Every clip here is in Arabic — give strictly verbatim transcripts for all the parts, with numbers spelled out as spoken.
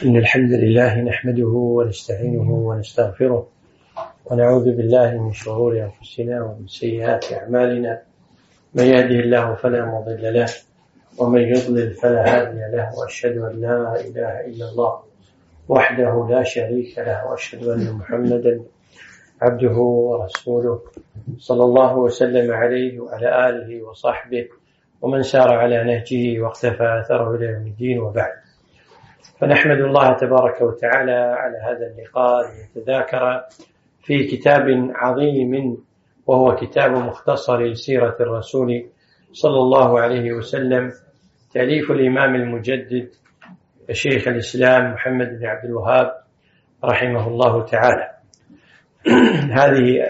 إن الحمد لله نحمده ونستعينه ونستغفره ونعوذ بالله من شرور أنفسنا ومن سيئات أعمالنا. من يهده الله فلا مضل له ومن يضلل فلا هادي له، وأشهد أن لا إله إلا الله وحده لا شريك له، وأشهد أن محمدا عبده ورسوله صلى الله وسلم عليه وعلى آله وصحبه ومن سار على نهجه واقتفى أثره إلى يوم الدين، وبعد. فنحمد الله تبارك وتعالى على هذا اللقاء لنتذاكر في كتاب عظيم، وهو كتاب مختصر سيرة الرسول صلى الله عليه وسلم، تأليف الإمام المجدد شيخ الإسلام محمد بن عبد الوهاب رحمه الله تعالى. هذه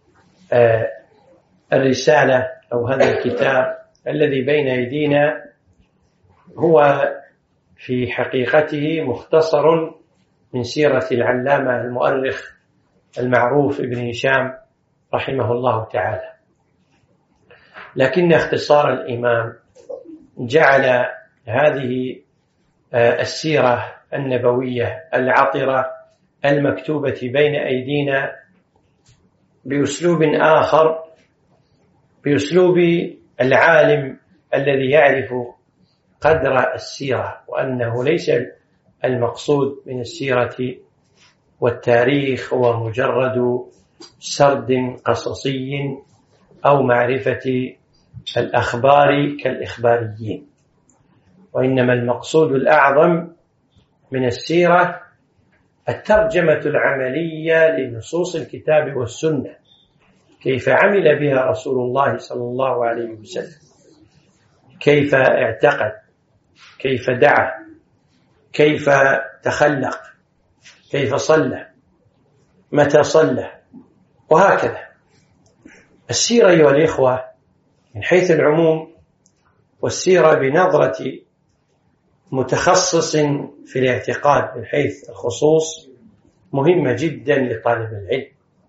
الرسالة أو هذا الكتاب الذي بين أيدينا هو في حقيقته مختصر من سيرة العلامة المؤرخ المعروف ابن هشام رحمه الله تعالى، لكن اختصار الإمام جعل هذه السيرة النبوية العطرة المكتوبة بين أيدينا بأسلوب آخر، بأسلوب العالم الذي يعرف قدر السيرة، وأنه ليس المقصود من السيرة والتاريخ هو مجرد سرد قصصي أو معرفة الأخبار كالإخباريين، وإنما المقصود الأعظم من السيرة الترجمة العملية لنصوص الكتاب والسنة، كيف عمل بها رسول الله صلى الله عليه وسلم، كيف اعتقد، كيف دعا، كيف تخلق، كيف صلى، متى صلى، وهكذا. السيرة أيها الإخوة من حيث العموم، والسيرة بنظرة متخصص في الاعتقاد من حيث الخصوص مهمة جدا لطالب العلم.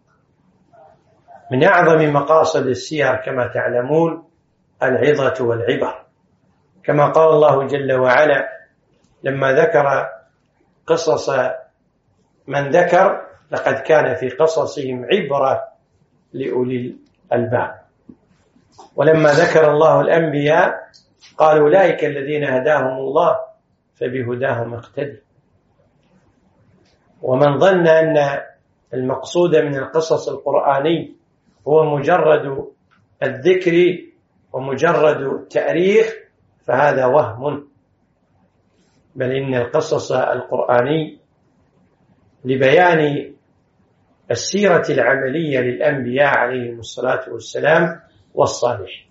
من أعظم مقاصد السير كما تعلمون العظة والعبر، كما قال الله جل وعلا لما ذكر قصص من ذكر لقد كان في قصصهم عبرة لأولي الألباب، ولما ذكر الله الأنبياء قال أولئك الذين هداهم الله فبهداهم اقتدي. ومن ظن أن المقصود من القصص القرآني هو مجرد الذكر ومجرد التأريخ فهذا وهم، بل إن القصص القرآني لبيان السيرة العملية للأنبياء عليهم الصلاة والسلام والصالحين.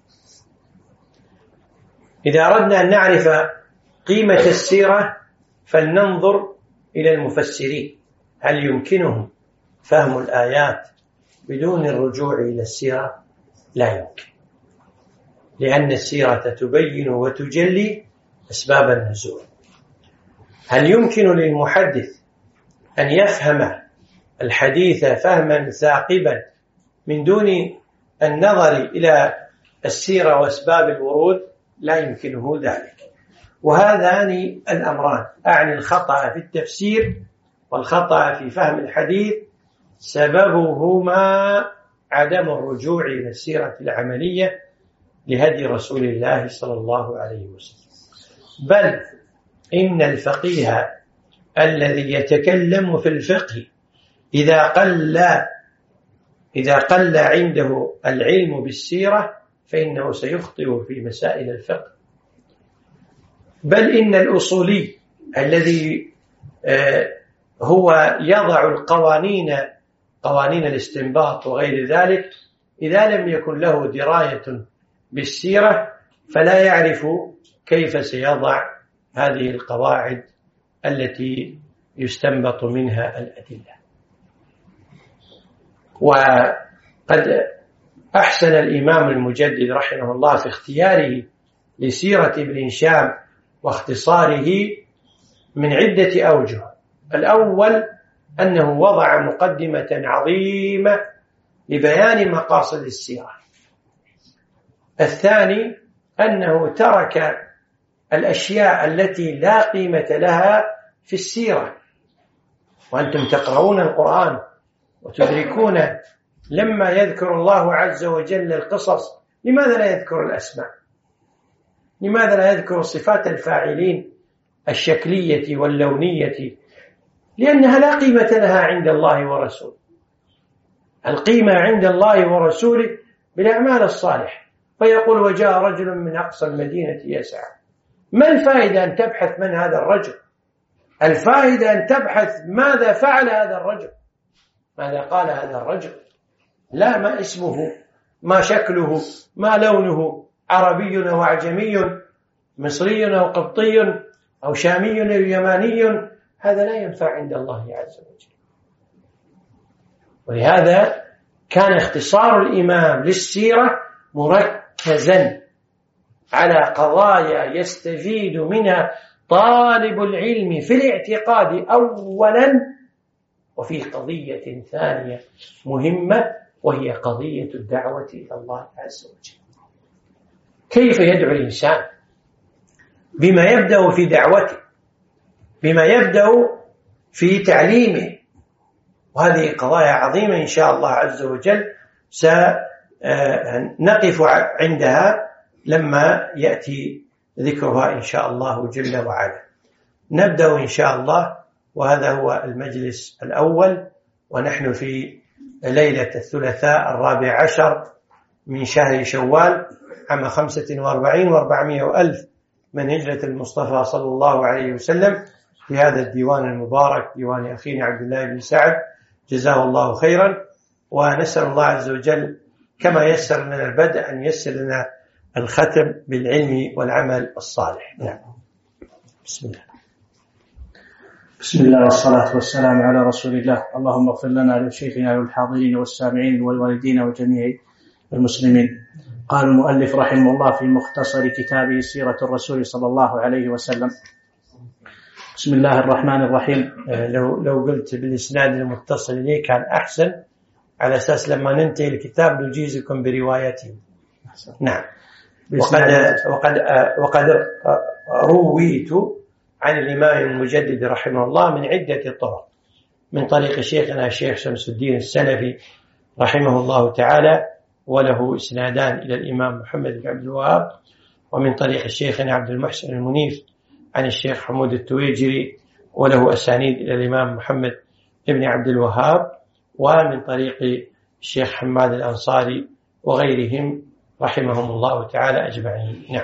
إذا أردنا أن نعرف قيمة السيرة فلننظر إلى المفسرين، هل يمكنهم فهم الآيات بدون الرجوع إلى السيرة؟ لا يمكن، لأن السيرة تبين وتجلي أسباب النزول. هل يمكن للمحدث أن يفهم الحديث فهما ثاقبا من دون النظر إلى السيرة وأسباب الورود؟ لا يمكنه ذلك. وهذان الأمران، أعني الخطأ في التفسير والخطأ في فهم الحديث، سببهما عدم الرجوع إلى السيرة العملية لهدي رسول الله صلى الله عليه وسلم. بل إن الفقيه الذي يتكلم في الفقه إذا قل إذا قل عنده العلم بالسيرة فإنه سيخطئ في مسائل الفقه. بل إن الأصولي الذي هو يضع القوانين قوانين الاستنباط وغير ذلك، إذا لم يكن له دراية بالسيرة فلا يعرف كيف سيضع هذه القواعد التي يستنبط منها الأدلة. وقد أحسن الإمام المجدد رحمه الله في اختياره لسيرة ابن هشام واختصاره من عدة أوجه. الأول أنه وضع مقدمة عظيمة لبيان مقاصد السيرة. الثاني أنه ترك الأشياء التي لا قيمة لها في السيرة، وأنتم تقرؤون القرآن وتدركون لما يذكر الله عز وجل القصص لماذا لا يذكر الأسماء؟ لماذا لا يذكر صفات الفاعلين الشكلية واللونية؟ لأنها لا قيمة لها عند الله ورسوله. القيمة عند الله ورسوله بالأعمال الصالحة. فيقول وجاء رجل من أقصى المدينة يسعى. ما الفائدة أن تبحث من هذا الرجل؟ الفائدة أن تبحث ماذا فعل هذا الرجل، ماذا قال هذا الرجل، لا ما اسمه، ما شكله، ما لونه، عربي أو أعجمي، مصري أو قبطي أو شامي أو يماني، هذا لا ينفع عند الله عز وجل. ولهذا كان اختصار الإمام للسيرة مركزا على قضايا يستفيد منها طالب العلم في الاعتقاد أولا، وفي قضية ثانية مهمة وهي قضية الدعوة إلى الله عز وجل. كيف يدعو الإنسان؟ بما يبدأ في دعوته، بما يبدأ في تعليمه، وهذه قضايا عظيمة إن شاء الله عز وجل سنقف عندها لما يأتي ذكرها إن شاء الله جل وعلا. نبدأ إن شاء الله، وهذا هو المجلس الأول، ونحن في ليلة الثلاثاء الرابع عشر من شهر شوال عام خمسة وأربعين وأربعمائة وألف من هجرة المصطفى صلى الله عليه وسلم، في هذا الديوان المبارك، ديوان أخينا عبد الله بن سعد جزاه الله خيرا. ونسأل الله عز وجل كما يسر لنا البدء أن يسر لنا الختم بالعلم والعمل الصالح. نعم. بسم الله. بسم الله والصلاة والسلام على رسول الله. اللهم اغفر لنا ولشيخنا والحاضرين والسامعين والوالدين وجميع المسلمين. قال المؤلف رحمه الله في مختصر كتابه سيرة الرسول صلى الله عليه وسلم: بسم الله الرحمن الرحيم. لو لو قلت بالإسناد المتصل إليه كان أحسن، على أساس لما ننتهي الكتاب نجيزكم بروايته. نعم. وقد وقد وقد رويت عن الإمام المجدد رحمه الله من عدة طرق، من طريق شيخنا الشيخ شمس الدين السلفي رحمه الله تعالى، وله إسنادان إلى الإمام محمد بن عبد الوهاب، ومن طريق الشيخنا عبد المحسن المنيف عن الشيخ حمود التويجري، وله أسانيد إلى الإمام محمد بن عبد الوهاب، ومن طريق الشيخ حماد الأنصاري وغيرهم رحمهم الله تعالى أجمعين. نعم.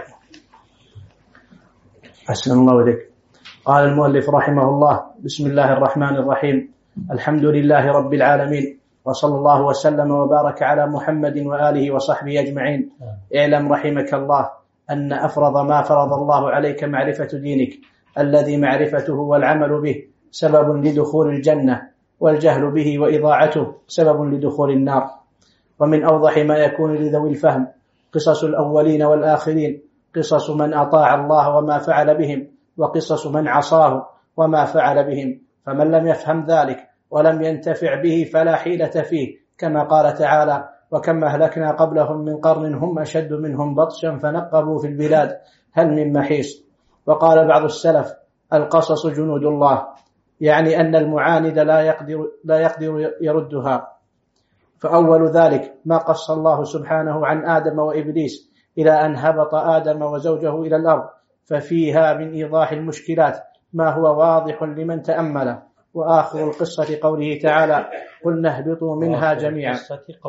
أحسن الله إليك. قال المؤلف رحمه الله: بسم الله الرحمن الرحيم. الحمد لله رب العالمين، وصلى الله وسلم وبارك على محمد وآله وصحبه أجمعين. اعلم رحمك الله أن أفرض ما فرض الله عليك معرفة دينك، الذي معرفته والعمل به سبب لدخول الجنة، والجهل به وإضاعته سبب لدخول النار. ومن أوضح ما يكون لذوي الفهم قصص الأولين والآخرين، قصص من أطاع الله وما فعل بهم، وقصص من عصاه وما فعل بهم. فمن لم يفهم ذلك ولم ينتفع به فلا حيلة فيه، كما قال تعالى: وكم أهلكنا قبلهم من قرن هم أشد منهم بطشا فنقبوا في البلاد هل من محيص. وقال بعض السلف: القصص جنود الله، يعني أن المعاند لا يقدر, لا يقدر يردها. فأول ذلك ما قص الله سبحانه عن آدم وإبليس إلى أن هبط آدم وزوجه إلى الأرض، ففيها من إيضاح المشكلات ما هو واضح لمن تأمله. وآخر القصة قوله تعالى: قلنا اهبطوا منها جميعا.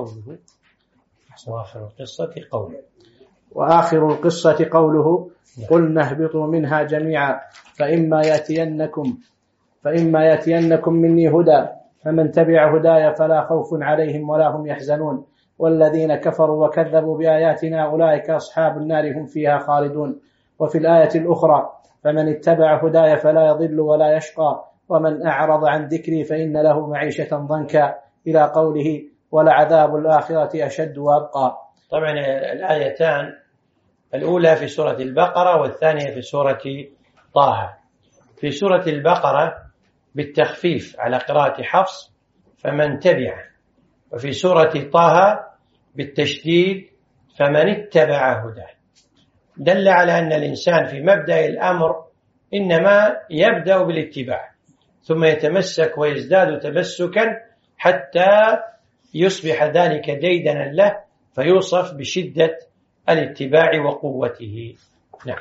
وآخر القصة قوله وآخر القصة قوله: قلنا اهبطوا منها جميعا فإما يأتينكم فإما يأتينكم مني هدى فمن تبع هداي فلا خوف عليهم ولا هم يحزنون، والذين كفروا وكذبوا بآياتنا أولئك أصحاب النار هم فيها خالدون. وفي الآية الأخرى: فمن اتبع هداي فلا يضل ولا يشقى ومن أعرض عن ذكري فإن له معيشة ضنكا، إلى قوله: ولعذاب الآخرة أشد وأبقى. طبعا الآيتان الأولى في سورة البقرة والثانية في سورة طه. في سورة البقرة بالتخفيف على قراءة حفص فمن تبع، وفي سورة طه بالتشديد فمن اتبع هداه. دل على أن الإنسان في مبدأ الأمر إنما يبدأ بالاتباع ثم يتمسك ويزداد تمسكا حتى يصبح ذلك ديدنا له فيوصف بشدة الاتباع وقوته. نعم.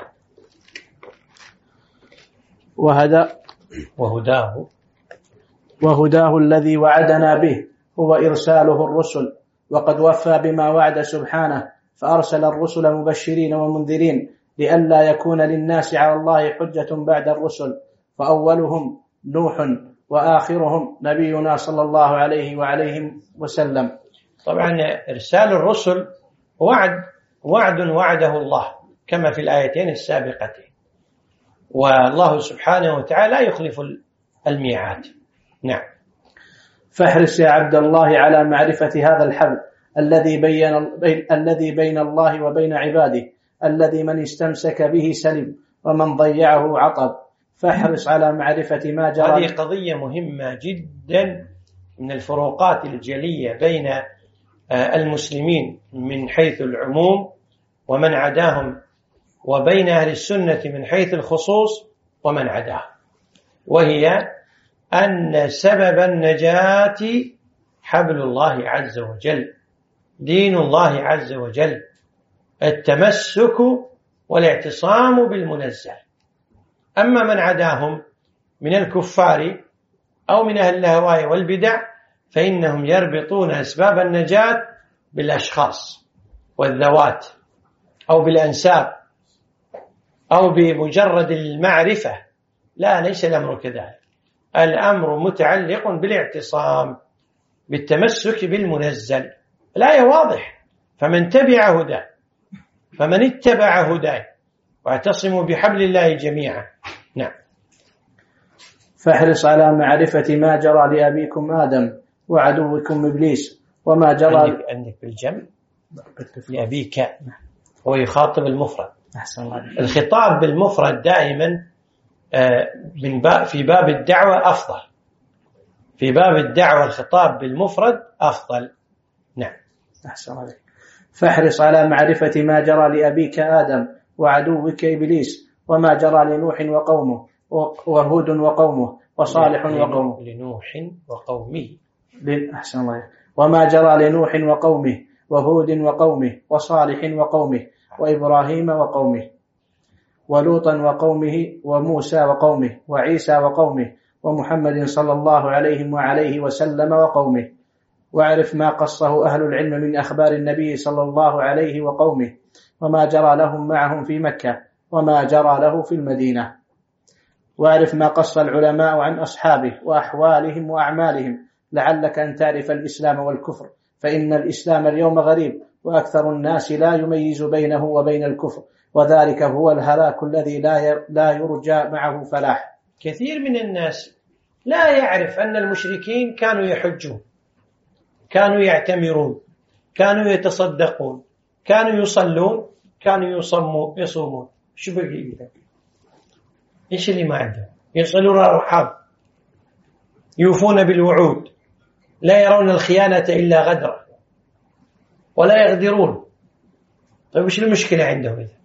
وهدى وهداه وهداه الذي وعدنا به هو إرساله الرسل، وقد وفى بما وعد سبحانه فأرسل الرسل مبشرين ومنذرين لئلا يكون للناس على الله حجة بعد الرسل، فأولهم نوح وآخرهم نبينا صلى الله عليه وعليه وسلم. طبعا إرسال الرسل وعد وعد وعده الله كما في الآيتين السابقتين، والله سبحانه وتعالى لا يخلف الميعاد. نعم. فاحرص يا عبد الله على معرفة هذا الحبل الذي بين الذي بين الله وبين عباده، الذي من استمسك به سلم ومن ضيعه عطب. فاحرص على معرفة ما جرى. هذه قضية مهمة جدا من الفروقات الجلية بين المسلمين من حيث العموم ومن عداهم، وبين أهل السنة من حيث الخصوص ومن عداهم، وهي أن سبب النجاة حبل الله عز وجل، دين الله عز وجل، التمسك والاعتصام بالمنزل. أما من عداهم من الكفار أو من أهل الهواء والبدع فإنهم يربطون أسباب النجاة بالأشخاص والذوات أو بالأنساب أو بمجرد المعرفة. لا، ليس الأمر كذلك، الأمر متعلق بالاعتصام بالتمسك بالمنزل. الآية واضح، فمن تبع هداه فمن اتبع هداه واعتصموا بحبل الله جميعا. نعم. فاحرص على معرفة ما جرى لأبيكم آدم وعدوكم إبليس وما جرى عندك, عندك بالجمع لأبيك، هو يخاطب المفرد. الخطاب بالمفرد دائما من باب في باب الدعوة أفضل، في باب الدعوة الخطاب بالمفرد أفضل. نعم. أحسن عليك. فاحرص على معرفة ما جرى لأبيك آدم وعدوك إبليس وما جرى لنوح وقومه وهود وقومه وصالح وقومه. لنوح وقومه. أحسن الله. وما جرى لنوح وقومه وهود وقومه وصالح وقومه وإبراهيم وقومه ولوطا وقومه وموسى وقومه وعيسى وقومه ومحمد صلى الله عليه وعليه وسلم وقومه. واعرف ما قصه أهل العلم من أخبار النبي صلى الله عليه وقومه وما جرى لهم معهم في مكة وما جرى له في المدينة. واعرف ما قص العلماء عن أصحابه وأحوالهم وأعمالهم لعلك أن تعرف الإسلام والكفر، فإن الإسلام اليوم غريب وأكثر الناس لا يميز بينه وبين الكفر، وذلك هو الهلاك الذي لا يرجى معه فلاح. كثير من الناس لا يعرف أن المشركين كانوا يحجون، كانوا يعتمرون، كانوا يتصدقون، كانوا يصلون، كانوا يصموا يصومون. شو بقي إذا؟ إيش اللي ما عندهم؟ يصلون الأرحام، يوفون بالوعود، لا يرون الخيانة إلا غدرة، ولا يغدرون. طيب وش المشكلة عندهم إذا؟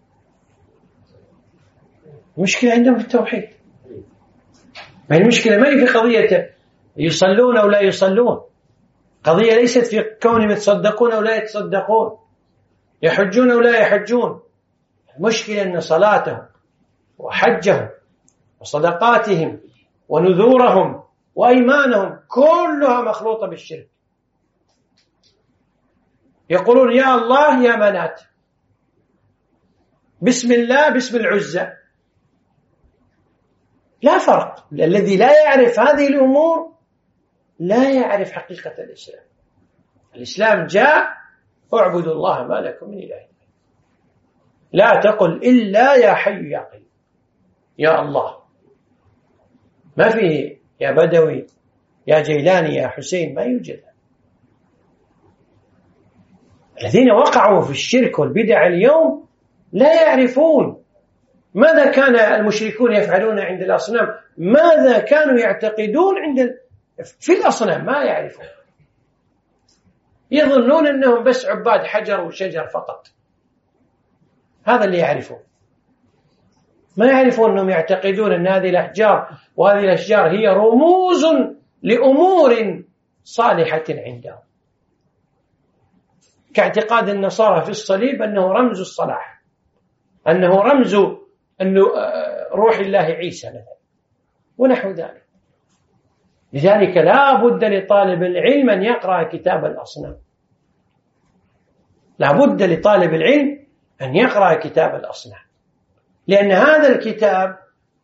المشكلة عندهم في التوحيد. ما هي المشكلة ما هي في قضية يصلون أو لا يصلون، قضية ليست في كونهم يتصدقون أو لا يتصدقون، يحجون أو لا يحجون. المشكلة أن صلاتهم وحجهم وصدقاتهم ونذورهم وأيمانهم كلها مخلوطة بالشرك. يقولون يا الله يا منات، بسم الله بسم العزة. لا فرق. الذي لا يعرف هذه الأمور لا يعرف حقيقة الإسلام. الإسلام جاء اعبدوا الله ما لكم من إله، لا تقل إلا يا حي يا قيوم يا الله، ما فيه يا بدوي يا جيلاني يا حسين، ما يوجد. الذين وقعوا في الشرك والبدع اليوم لا يعرفون ماذا كان المشركون يفعلون عند الأصنام، ماذا كانوا يعتقدون عند في الأصنام، ما يعرفون. يظنون أنهم بس عباد حجر وشجر فقط، هذا اللي يعرفون. ما يعرفون أنهم يعتقدون أن هذه الأحجار وهذه الأشجار هي رموز لأمور صالحة عندهم، كاعتقاد النصارى في الصليب أنه رمز الصلاح، أنه رمز أنه روح الله عيسى مثلا ونحو ذلك. لذلك لا بد لطالب العلم أن يقرأ كتاب الأصنام، لا بد لطالب العلم أن يقرأ كتاب الأصنام، لأن هذا الكتاب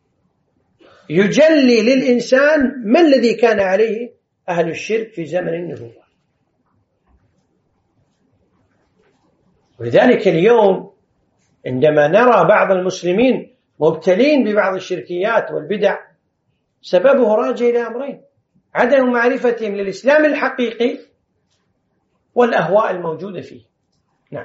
يجلي للإنسان ما الذي كان عليه أهل الشرك في زمن النبوة. ولذلك اليوم عندما نرى بعض المسلمين مبتلين ببعض الشركيات والبدع سببه راجع إلى أمرين: عدم معرفتهم للإسلام الحقيقي والأهواء الموجودة فيه. نعم.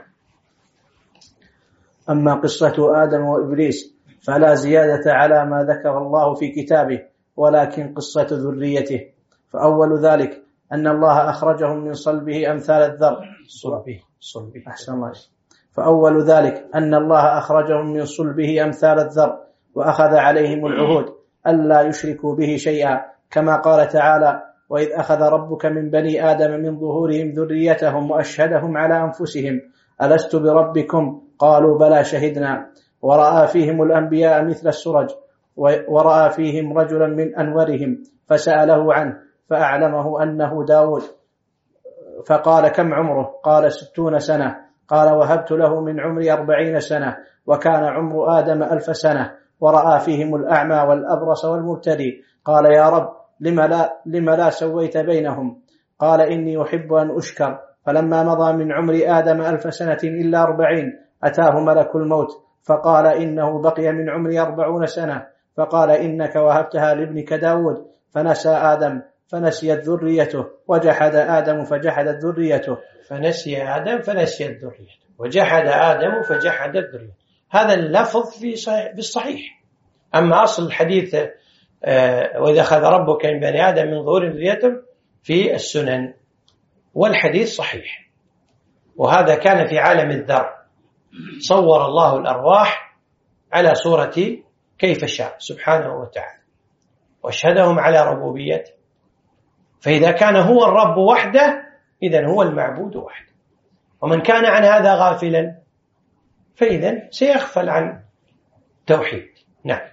أما قصة آدم وإبليس فلا زيادة على ما ذكر الله في كتابه، ولكن قصة ذريته. فأول ذلك أن الله أخرجهم من صلبه أمثال الذر. صلبه صلبه أحسن الله. فأول ذلك أن الله أخرجهم من صلبه أمثال الذر، وأخذ عليهم العهود ألا يشركوا به شيئا، كما قال تعالى: وإذ أخذ ربك من بني آدم من ظهورهم ذريتهم وأشهدهم على أنفسهم ألست بربكم قالوا بلى شهدنا. ورأى فيهم الأنبياء مثل السرج، ورأى فيهم رجلا من أنورهم فسأله عنه فأعلمه أنه داود، فقال: كم عمره؟ قال: ستون سنة. قال: وهبت له من عمري أربعين سنة، وكان عمر آدم ألف سنة. ورأى فيهم الأعمى والأبرص والمبتلي، قال: يا رب لم لا, لم لا سويت بينهم؟ قال: إني أحب أن أشكر. فلما مضى من عمر آدم ألف سنة إلا أربعين أتاه ملك الموت فقال: إنه بقي من عمري أربعون سنة. فقال: إنك وهبتها لابنك داود. فنسى آدم فنسيت ذريته، وجحد آدم فجحدت ذريته. فنسي آدم فنسيت ذريته، وجحد آدم فجحدت ذريته. هذا اللفظ في صحيح بالصحيح. أما أصل الحديث آه وإذا أخذ ربك من بني آدم من ظهور ذريتهم في السنن، والحديث صحيح. وهذا كان في عالم الذر، صور الله الأرواح على صورة كيف شاء سبحانه وتعالى، واشهدهم على ربوبيته. فإذا كان هو الرب وحده إذن هو المعبود وحده، ومن كان عن هذا غافلا فإذن سيغفل عن توحيد. نعم.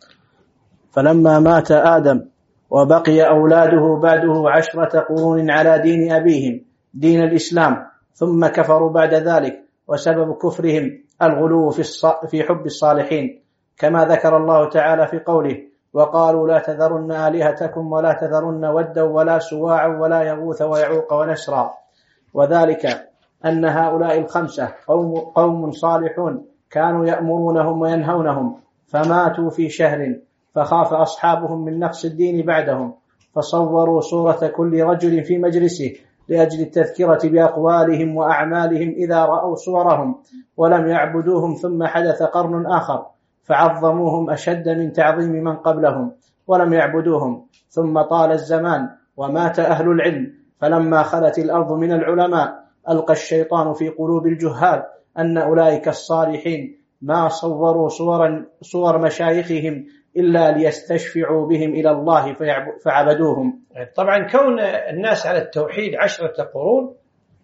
فلما مات آدم وبقي أولاده بعده عشرة قرون على دين أبيهم دين الإسلام، ثم كفروا بعد ذلك، وسبب كفرهم الغلو في, في حب الصالحين، كما ذكر الله تعالى في قوله: وقالوا لا تذرن آلهتكم ولا تذرن ودا ولا سواعا ولا يغوث ويعوق ونسرا. وذلك أن هؤلاء الخمسة قوم, قوم صالحون كانوا يأمرونهم وينهونهم، فماتوا في شهر، فخاف أصحابهم من نقص الدين بعدهم، فصوروا صورة كل رجل في مجلسه لأجل التذكرة بأقوالهم وأعمالهم إذا رأوا صورهم، ولم يعبدوهم. ثم حدث قرن آخر فعظموهم أشد من تعظيم من قبلهم ولم يعبدوهم. ثم طال الزمان ومات أهل العلم، فلما خلت الأرض من العلماء ألقى الشيطان في قلوب الجهال أن أولئك الصالحين ما صوروا صور, صور مشايخهم إلا ليستشفعوا بهم إلى الله فعبدوهم. طبعا كون الناس على التوحيد عشرة قرون،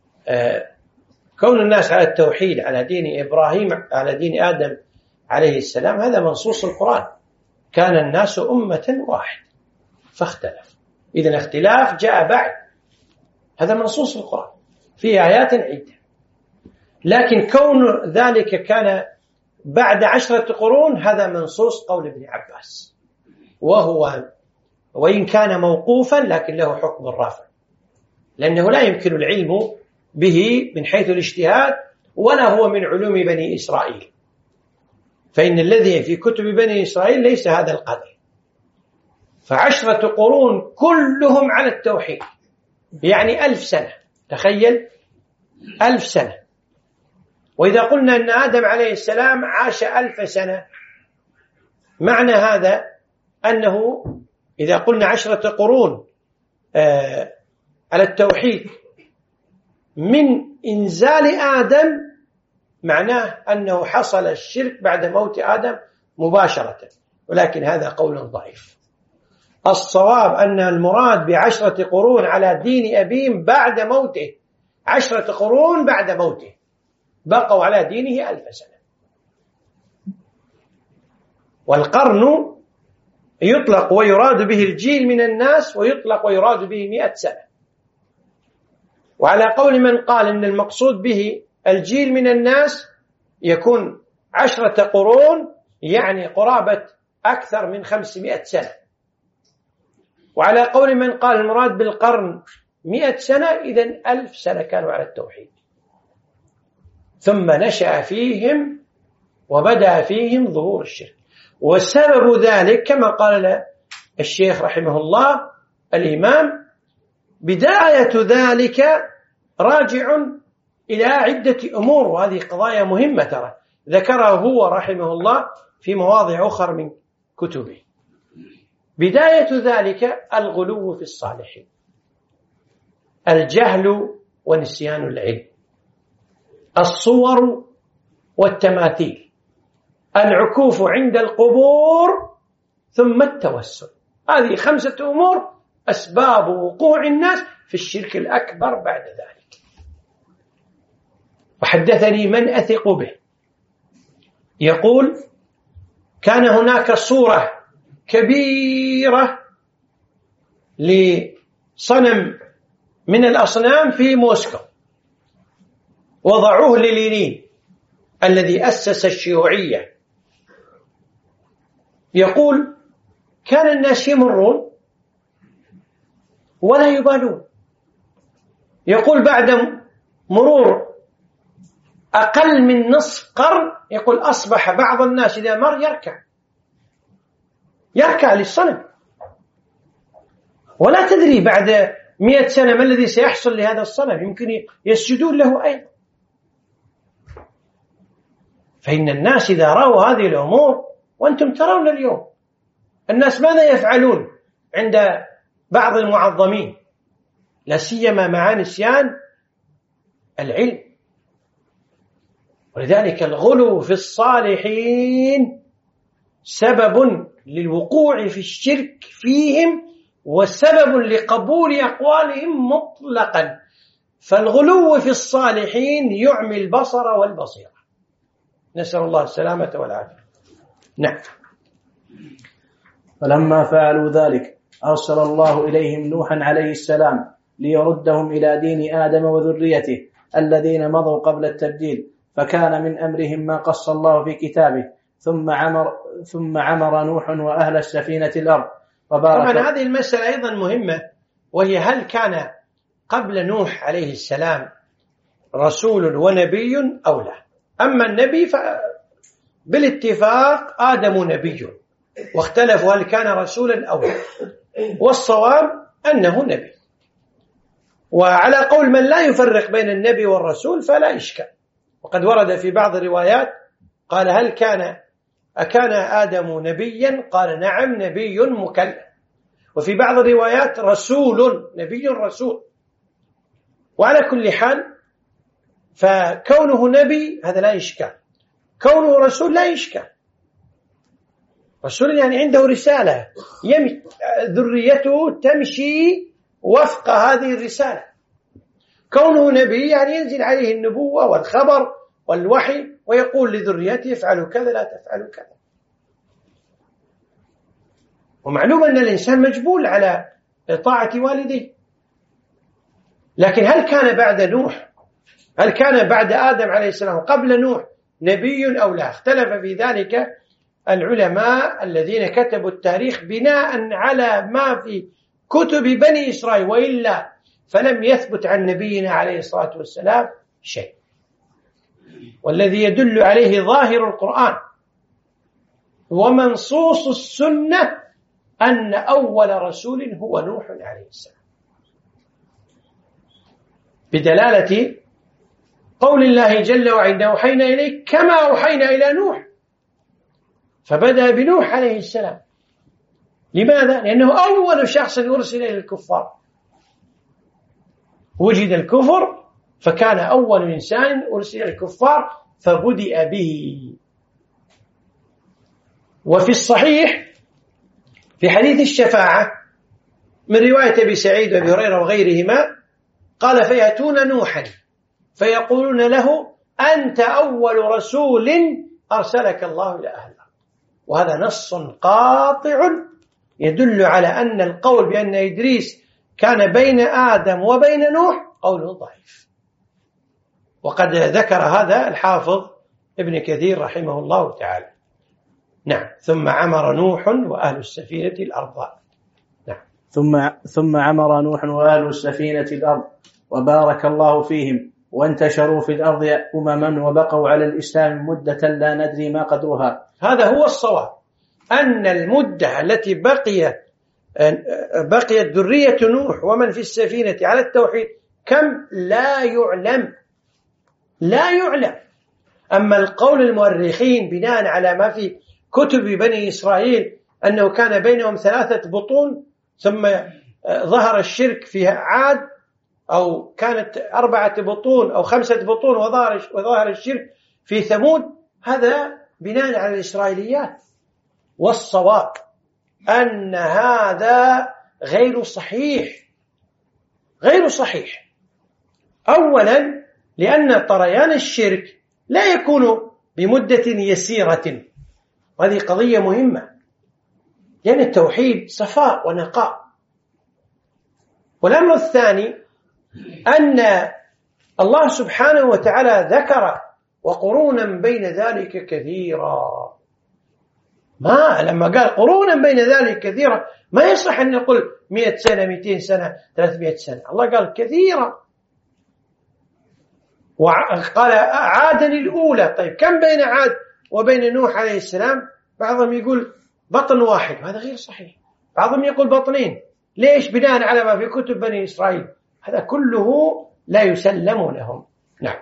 كون الناس على التوحيد على دين إبراهيم على دين آدم عليه السلام هذا منصوص القرآن. كان الناس أمة واحد فاختلف، إذن اختلاف جاء بعد، هذا منصوص القرآن في آيات عدة. لكن كون ذلك كان بعد عشرة قرون هذا منصوص قول ابن عباس، وهو وإن كان موقوفا لكن له حكم الرافع، لأنه لا يمكن العلم به من حيث الاجتهاد ولا هو من علوم بني إسرائيل، فإن الذي في كتب بني إسرائيل ليس هذا القدر. فعشرة قرون كلهم على التوحيد، يعني ألف سنة، تخيل ألف سنة. وإذا قلنا أن آدم عليه السلام عاش ألف سنة، معنى هذا أنه إذا قلنا عشرة قرون آه على التوحيد من إنزال آدم، معناه أنه حصل الشرك بعد موت آدم مباشرة، ولكن هذا قول ضعيف. الصواب أن المراد بعشرة قرون على دين أبيهم بعد موته، عشرة قرون بعد موته بقوا على دينه ألف سنة. والقرن يطلق ويراد به الجيل من الناس، ويطلق ويراد به مئة سنة. وعلى قول من قال إن المقصود به الجيل من الناس يكون عشرة قرون، يعني قرابة أكثر من خمسمائة سنة. وعلى قول من قال المراد بالقرن مئة سنة، إذن ألف سنة كانوا على التوحيد، ثم نشأ فيهم وبدأ فيهم ظهور الشرك. وسبب ذلك كما قال الشيخ رحمه الله الإمام، بداية ذلك راجع إلى عدة أمور، وهذه قضايا مهمة ترى ذكرها هو رحمه الله في مواضع أخرى من كتبه. بداية ذلك الغلو في الصالحين، الجهل ونسيان العلم، الصور والتماثيل، العكوف عند القبور، ثم التوسل. هذه خمسة أمور أسباب وقوع الناس في الشرك الأكبر بعد ذلك. وحدثني من أثق به يقول كان هناك صورة كبيرة لصنم من الأصنام في موسكو، وضعوه للينين الذي أسس الشيوعية. يقول كان الناس يمرون ولا يبالون. يقول بعد مرور أقل من نصف قرن، يقول أصبح بعض الناس إذا مر يركع يركع للصنم، ولا تدري بعد مئة سنة ما الذي سيحصل لهذا الصنم، يمكن يسجدون له أيضا. فإن الناس إذا رأوا هذه الأمور، وأنتم ترون اليوم الناس ماذا يفعلون عند بعض المعظمين، لا سيما مع نسيان العلم. ولذلك الغلو في الصالحين سبب للوقوع في الشرك فيهم، وسبب لقبول أقوالهم مطلقا. فالغلو في الصالحين يعمي البصر والبصيرة، نسأل الله السلامة والعافية. نعم. فلما فعلوا ذلك أرسل الله إليهم نوحا عليه السلام ليردهم إلى دين آدم وذريته الذين مضوا قبل التبديل، فكان من أمرهم ما قص الله في كتابه. ثم عمر ثم عمر نوح وأهل السفينة الأرض. طبعا هذه المسألة أيضا مهمة، وهي هل كان قبل نوح عليه السلام رسول ونبي أو لا؟ أما النبي فبالاتفاق آدم نبي، واختلفوا هل كان رسولا أو لا، والصواب أنه نبي. وعلى قول من لا يفرق بين النبي والرسول فلا إشكال. وقد ورد في بعض الروايات قال هل كان أكان آدم نبيا؟ قال نعم نبي مكلم. وفي بعض الروايات رسول، نبي رسول. وعلى كل حال فكونه نبي هذا لا إشكال، كونه رسول لا إشكال. رسول يعني عنده رسالة، يم... ذريته تمشي وفق هذه الرسالة. كونه نبي يعني ينزل عليه النبوة والخبر والوحي، ويقول لذريته افعلوا كذا لا تفعلوا كذا. ومعلوم أن الإنسان مجبول على طاعة والديه. لكن هل كان بعد نوح، هل كان بعد آدم عليه السلام قبل نوح نبي أو لا؟ اختلف في ذلك العلماء الذين كتبوا التاريخ بناء على ما في كتب بني إسرائيل، وإلا فلم يثبت عن نبينا عليه الصلاة والسلام شيء. والذي يدل عليه ظاهر القرآن ومنصوص السنة أن أول رسول هو نوح عليه السلام، بدلالة قول الله جل وعلا أوحينا إليك كما أوحينا إلى نوح. فبدأ بنوح عليه السلام. لماذا؟ لأنه أول شخص أرسل إلى الكفار، وجد الكفر فكان أول إنسان أرسل إلى الكفار فبدأ به. وفي الصحيح في حديث الشفاعة من رواية أبي سعيد وأبي هريرة وغيرهما قال فيأتون نوحا فيقولون له أنت أول رسول أرسلك الله إلى أهل الأرض. وهذا نص قاطع يدل على أن القول بأن إدريس كان بين آدم وبين نوح قول ضعيف، وقد ذكر هذا الحافظ ابن كثير رحمه الله تعالى. نعم. ثم عمر نوح وأهل السفينة الأرض. نعم. ثم ثم عمر نوح وأهل السفينة الأرض وبارك الله فيهم وانتشروا في الأرض أمما وبقوا على الإسلام مدة لا ندري ما قدرها. هذا هو الصواب، أن المدة التي بقيت بقيت ذرية نوح ومن في السفينة على التوحيد كم لا يعلم لا يعلم. أما القول المؤرخين بناء على ما في كتب بني إسرائيل أنه كان بينهم ثلاثة بطون ثم ظهر الشرك فيها عاد، أو كانت أربعة بطون أو خمسة بطون وظهر الشرك في ثمود، هذا بناء على الإسرائيليات. والصواب أن هذا غير صحيح غير صحيح. أولا لأن طريان الشرك لا يكون بمدة يسيرة، وهذه قضية مهمة، لأن التوحيد صفاء ونقاء. والأمر الثاني أن الله سبحانه وتعالى ذكر وقرونا بين ذلك كثيرا، ما لما قال قرونا بين ذلك كثيرا ما يصح أن نقول مئة سنة مئتين سنة ثلاثمئة سنة، الله قال كثيرا. وقال عادا الأولى. طيب كم بين عاد وبين نوح عليه السلام؟ بعضهم يقول بطن واحد، وهذا غير صحيح. بعضهم يقول بطنين. ليش؟ بناء على ما في كتب بني إسرائيل. هذا كله لا يسلم لهم. نعم.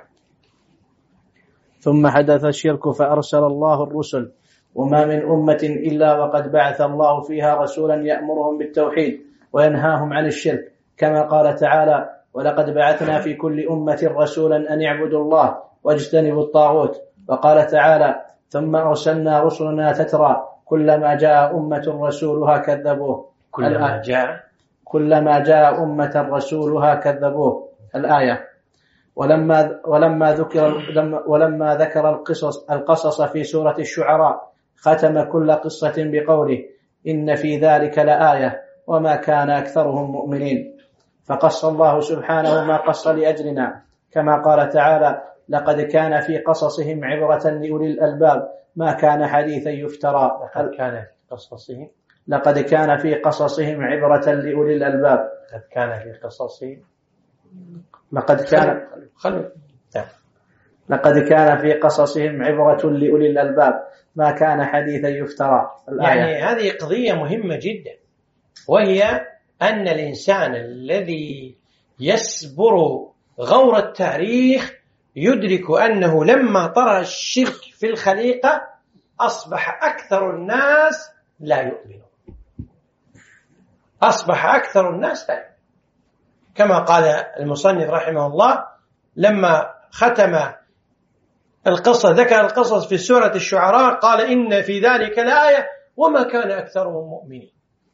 ثم حدث الشرك فأرسل الله الرسل، وما من أمة إلا وقد بعث الله فيها رسولا يأمرهم بالتوحيد وينهاهم عن الشرك، كما قال تعالى ولقد بعثنا في كل أمة رسولا أن يعبدوا الله واجتنبوا الطاغوت. وقال تعالى ثم أرسلنا رسلنا تترى كلما جاء أمة رسولها كذبوه. كلما جاء كلما جاء أمة رسولها كذبوه. الآية. ولما ولما ذكر ولما ذكر القصص القصص في سورة الشعراء ختم كل قصة بقوله إن في ذلك لآية وما كان أكثرهم مؤمنين. فقص الله سبحانه ما قص لأجلنا، كما قال تعالى لقد كان في قصصهم عبرة لأولي الألباب ما كان حديثا يفترى. لقد كان في قصصهم لقد كان في قصصهم عبرة لأولي الألباب لقد كان في قصصهم لقد كان خلو. لقد كان في قصصهم عبرة لأولي الألباب ما كان حديثا يفترى. الآية. يعني هذه قضية مهمة جدا، وهي أن الإنسان الذي يسبر غور التاريخ يدرك أنه لما طرأ الشرك في الخليقة أصبح أكثر الناس لا يؤمنون أصبح أكثر الناس لا يؤمنون. كما قال المصنف رحمه الله لما ختم القصة ذكر القصص في سورة الشعراء قال إن في ذلك لآية وما كان أكثرهم مؤمنين.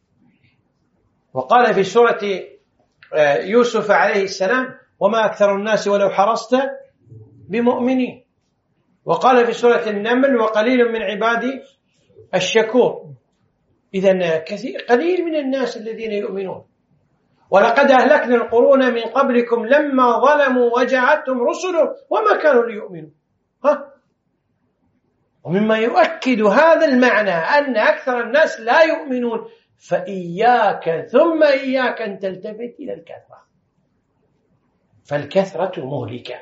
وقال في سورة يوسف عليه السلام وما أكثر الناس ولو حرصت بمؤمنين. وقال في سورة النمل وقليل من عبادي الشكور. إذن كثير قليل من الناس الذين يؤمنون. ولقد أهلكنا القرون من قبلكم لما ظلموا وجاءتهم رسلهم وما كانوا ليؤمنوا. ها؟ ومما يؤكد هذا المعنى أن أكثر الناس لا يؤمنون فإياك ثم إياك أن تلتفت إلى الكثرة، فالكثرة مهلكة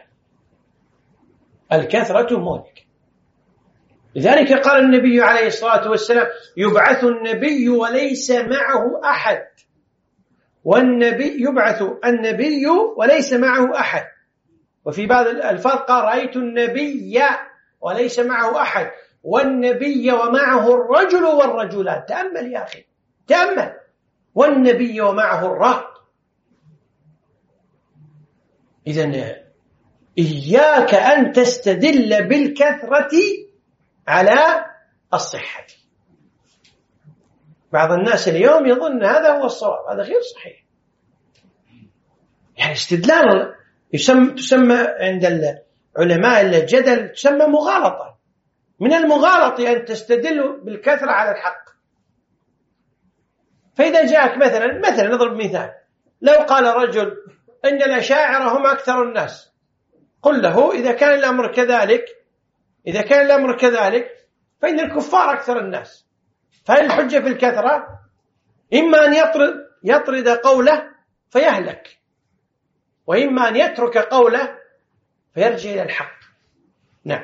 الكثرة مهلكة. لذلك قال النبي عليه الصلاة والسلام يبعث النبي وليس معه أحد، والنبي يبعث النبي وليس معه أحد. وفي بعض الألفاظ قال رأيت النبي وليس معه أحد والنبي ومعه الرجل والرجلان. تأمل يا أخي تأمل، والنبي ومعه الرهط. إذن إياك أن تستدل بالكثرة على الصحة، بعض الناس اليوم يظن هذا هو الصواب، هذا غير صحيح. يعني استدلال يسمى تسمى عند العلماء الجدل تسمى مغالطة. من المغالط أن تستدل بالكثرة على الحق. فإذا جاءك مثلا مثلا نضرب مثال، لو قال رجل إن الأشاعرة هم أكثر الناس، قل له إذا كان الأمر كذلك إذا كان الأمر كذلك فإن الكفار أكثر الناس. فهل الحجة في الكثرة؟ إما أن يطرد يطرد قوله فيهلك، وإما أن يترك قوله فيرجع إلى الحق. نعم.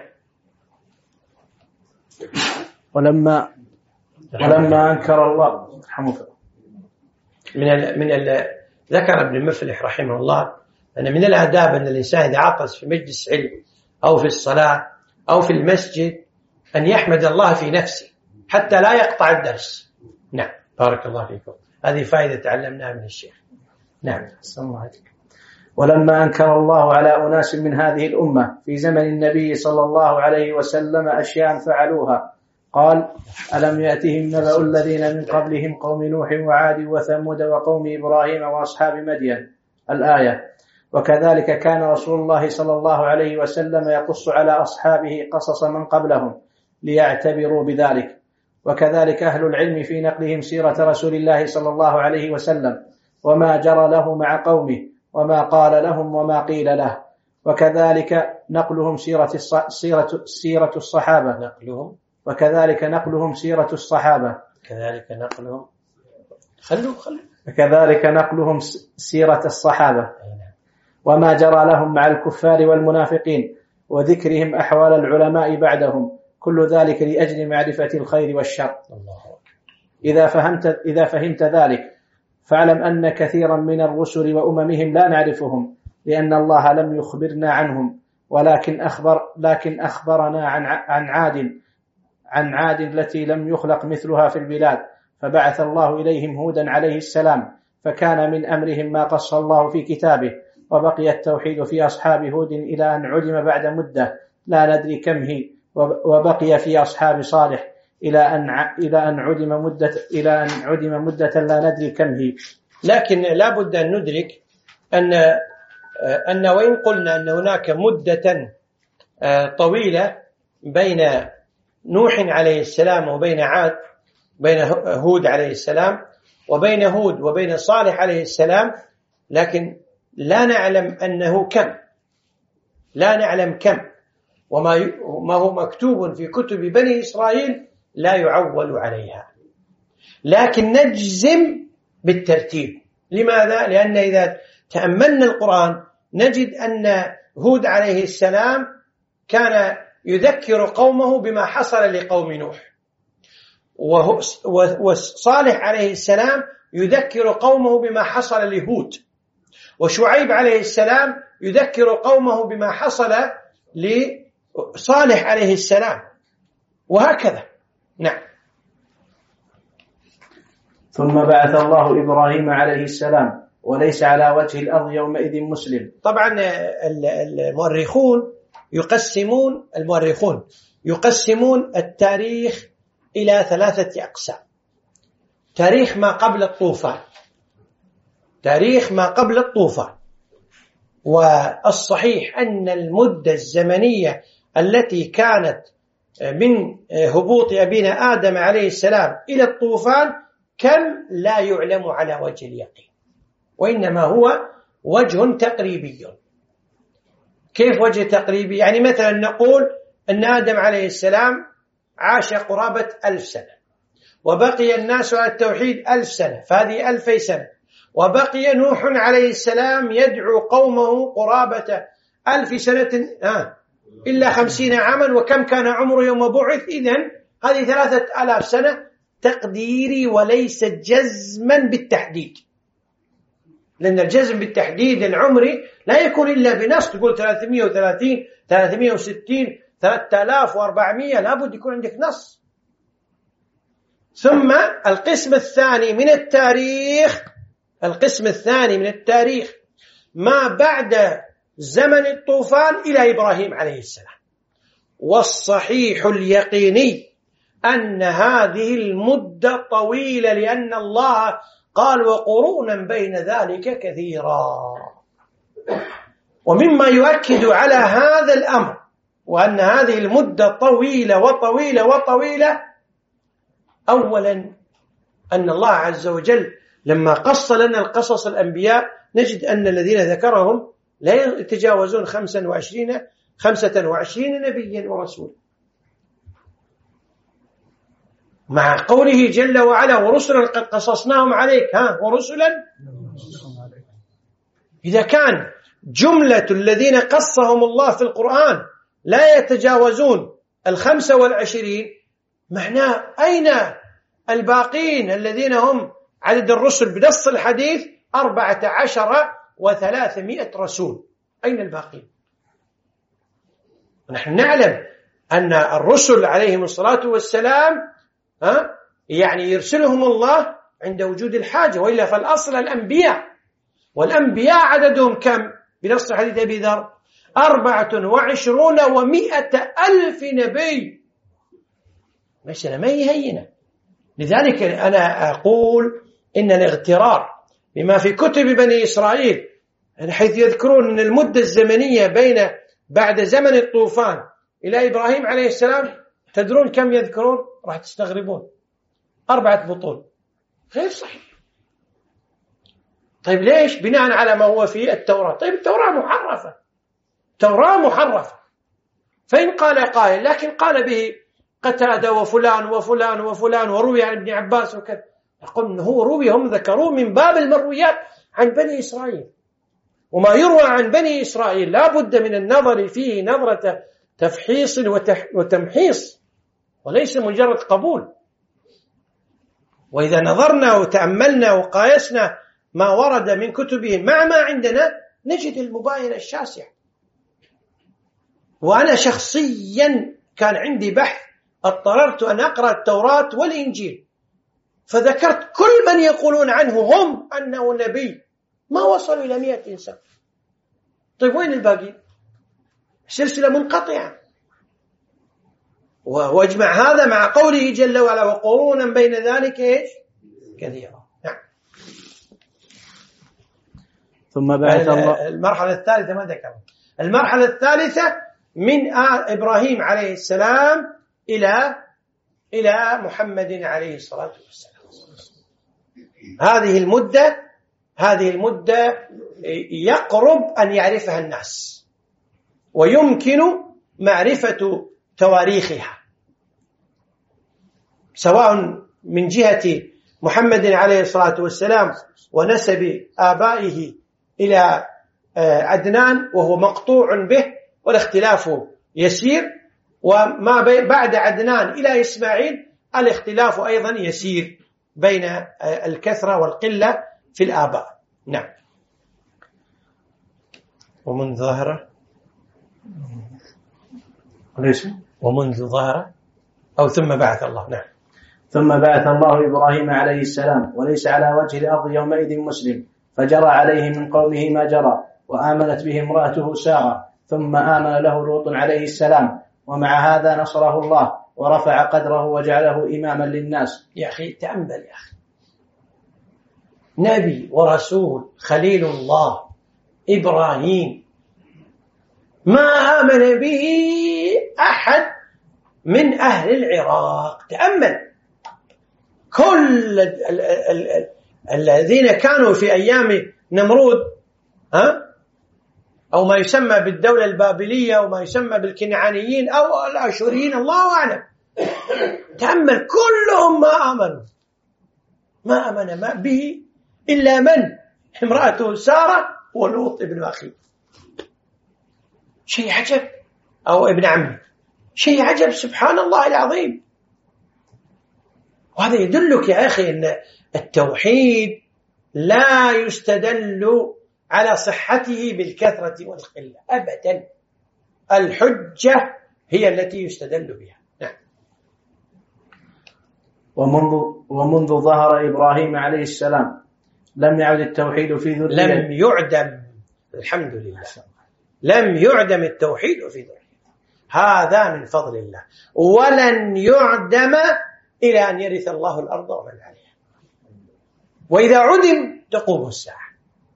ولما ولما أنكر الله رحمه من ال من ال ذكر ابن مفلح رحمه الله أن من الآداب أن الإنسان إذا عطس في مجلس علم أو في الصلاة أو في المسجد أن يحمد الله في نفسه حتى لا يقطع الدرس. نعم. بارك الله فيكم. هذه فائدة تعلمناها من الشيخ. نعم. السلام عليكم. ولما أنكر الله على أناس من هذه الأمة في زمن النبي صلى الله عليه وسلم أشياء فعلوها قال: ألم يأتهم نبأ الذين من قبلهم قوم نوح وعاد وثمود وقوم إبراهيم وأصحاب مدين الآية. وكذلك كان رسول الله صلى الله عليه وسلم يقص على أصحابه قصص من قبلهم ليعتبروا بذلك. وكذلك أهل العلم في نقلهم سيرة رسول الله صلى الله عليه وسلم وما جرى له مع قومه وما قال لهم وما قيل له. وكذلك نقلهم سيرة سيرة سيرة الصحابة نقلهم وكذلك نقلهم سيرة الصحابة كذلك نقلهم خلوا خلوا وكذلك نقلهم سيرة الصحابة وما جرى لهم مع الكفار والمنافقين وذكرهم أحوال العلماء بعدهم، كل ذلك لأجل معرفة الخير والشر. إذا فهمت إذا فهمت ذلك فاعلم أن كثيرا من الرسل وأممهم لا نعرفهم لأن الله لم يخبرنا عنهم، ولكن أخبر لكن أخبرنا عن عن عاد عن عاد التي لم يخلق مثلها في البلاد، فبعث الله إليهم هودا عليه السلام، فكان من أمرهم ما قص الله في كتابه. وبقي التوحيد في أصحاب هود إلى أن علم بعد مدة لا ندري كم هي، وبقي في أصحاب صالح إلى أن إلى أن عدم مدة إلى أن عدم مدة لا ندري كم هي. لكن لا بد أن ندرك أن أن وإن قلنا أن هناك مدة طويلة بين نوح عليه السلام وبين عاد، بين هود عليه السلام وبين هود وبين صالح عليه السلام، لكن لا نعلم أنه كم لا نعلم كم وما ما هو مكتوب في كتب بني إسرائيل لا يعول عليها، لكن نجزم بالترتيب. لماذا؟ لأن إذا تأملنا القرآن نجد أن هود عليه السلام كان يذكر قومه بما حصل لقوم نوح، وصالح عليه السلام يذكر قومه بما حصل لهود، وشعيب عليه السلام يذكر قومه بما حصل لصالح عليه السلام، وهكذا. نعم. ثم بعث الله إبراهيم عليه السلام وليس على وجه الأرض يومئذ مسلم. طبعا المؤرخون يقسمون المؤرخون يقسمون التاريخ إلى ثلاثة أقسام: تاريخ ما قبل الطوفان، تاريخ ما قبل الطوفان، والصحيح أن المدة الزمنية التي كانت من هبوط أبينا آدم عليه السلام إلى الطوفان كم لا يعلم على وجه اليقين، وإنما هو وجه تقريبي. كيف وجه تقريبي؟ يعني مثلا نقول أن آدم عليه السلام عاش قرابة ألف سنة، وبقي الناس على التوحيد ألف سنة، فهذه ألفي سنة، وبقي نوح عليه السلام يدعو قومه قرابة ألف سنة آه إلا خمسين عاما، وكم كان عمره يوم بعث؟ إذن هذه ثلاثة آلاف سنة تقديري وليس جزما بالتحديد، لأن الجزم بالتحديد العمري لا يكون إلا بنص، تقول ثلاثمائة وثلاثين ثلاثمائة وستين ثلاثة آلاف وأربعمائة، لابد يكون عندك نص. ثم القسم الثاني من التاريخ القسم الثاني من التاريخ ما بعد زمن الطوفان إلى إبراهيم عليه السلام. والصحيح اليقيني أن هذه المدة طويلة، لأن الله قال وقرونا بين ذلك كثيرا. ومما يؤكد على هذا الأمر وأن هذه المدة طويلة وطويلة وطويلة، أولا أن الله عز وجل لما قص لنا القصص الأنبياء نجد أن الذين ذكرهم لا يتجاوزون خمسة وعشرين خمسة وعشرين نبيا ورسولا، مع قوله جل وعلا ورسلا قد قصصناهم عليك ها ورسلا. إذا كان جملة الذين قصهم الله في القرآن لا يتجاوزون الخمسة والعشرين، معناه أين الباقين الذين هم عدد الرسل بنص الحديث أربعة عشر وثلاثمائة رسول؟ أين الباقين؟ نحن نعلم أن الرسل عليهم الصلاة والسلام ها يعني يرسلهم الله عند وجود الحاجة، وإلا فالأصل الأنبياء، والأنبياء عددهم كم بنص حديث أبي ذر؟ أربعة وعشرون ومائة ألف نبي. مسألة ما هي هينة. لذلك أنا أقول إن الاغترار بما في كتب بني إسرائيل حيث يذكرون أن المدة الزمنية بين بعد زمن الطوفان إلى إبراهيم عليه السلام، تدرون كم يذكرون؟ راح تستغربون، أربعة بطول. غير صحيح. طيب ليش؟ بناء على ما هو في التوراة. طيب التوراة محرفة، توراة محرفة، فإن قال قائل لكن قال به قتادة وفلان وفلان وفلان وروي عن ابن عباس وكذا، نقول إنه روي، هم ذكروه من باب المرويات عن بني إسرائيل، وما يروى عن بني إسرائيل لا بد من النظر فيه نظرة تفحيص وتمحيص، وليس مجرد قبول. وإذا نظرنا وتأملنا وقايسنا ما ورد من كتبهم مع ما عندنا نجد المباينة الشاسعة. وأنا شخصيا كان عندي بحث اضطررت أن أقرأ التوراة والإنجيل، فذكرت كل من يقولون عنه هم أنه نبي ما وصلوا إلى مئة إنسان. طيب وين الباقي؟ سلسلة منقطعة. واجمع هذا مع قوله جل وعلا وقرونا بين ذلك إيش كثيرا. نعم. ثم بعث الله. المرحلة الثالثة ما ذكر. المرحلة الثالثة من إبراهيم عليه السلام إلى إلى محمد عليه الصلاة والسلام. هذه المدة هذه المدة يقرب أن يعرفها الناس، ويمكن معرفة تواريخها، سواء من جهة محمد عليه الصلاة والسلام ونسب آبائه إلى عدنان وهو مقطوع به والاختلاف يسير، وما بعد عدنان إلى إسماعيل الاختلاف أيضا يسير بين الكثرة والقلة في الآباء. نعم. ومن ظاهرة ومنذ ظاهرة أو ثم بعث الله. نعم. ثم بعث الله إبراهيم عليه السلام وليس على وجه الأرض يومئذ مسلم، فجرى عليه من قومه ما جرى، وآمنت به امرأته سارة، ثم آمن له لوط عليه السلام، ومع هذا نصره الله ورفع قدره وجعله إماما للناس. يا أخي تأمل يا أخي، نبي ورسول خليل الله إبراهيم ما آمن به أحد من أهل العراق. تأمل كل ال ال ال ال الذين كانوا في أيام نمرود ها أو ما يسمى بالدولة البابلية أو ما يسمى بالكنعانيين أو الأشوريين الله أعلم، تأمل كلهم ما آمنوا ما آمن ما به إلا من امرأته سارة ولوط ابن أخيه. شيء عجب، أو ابن عمي، شيء عجب سبحان الله العظيم. وهذا يدلك يا أخي أن التوحيد لا يستدل على صحته بالكثرة والقلة أبدا، الحجة هي التي يستدل بها. نعم. ومنذ, ومنذ ظهر إبراهيم عليه السلام لم يعد التوحيد في ذريته، لم يعدم، الحمد لله، لم يعدم التوحيد في ذريته. هذا من فضل الله، ولن يعدم إلى أن يرث الله الأرض ومن عليها، وإذا عدم تقوم الساعة.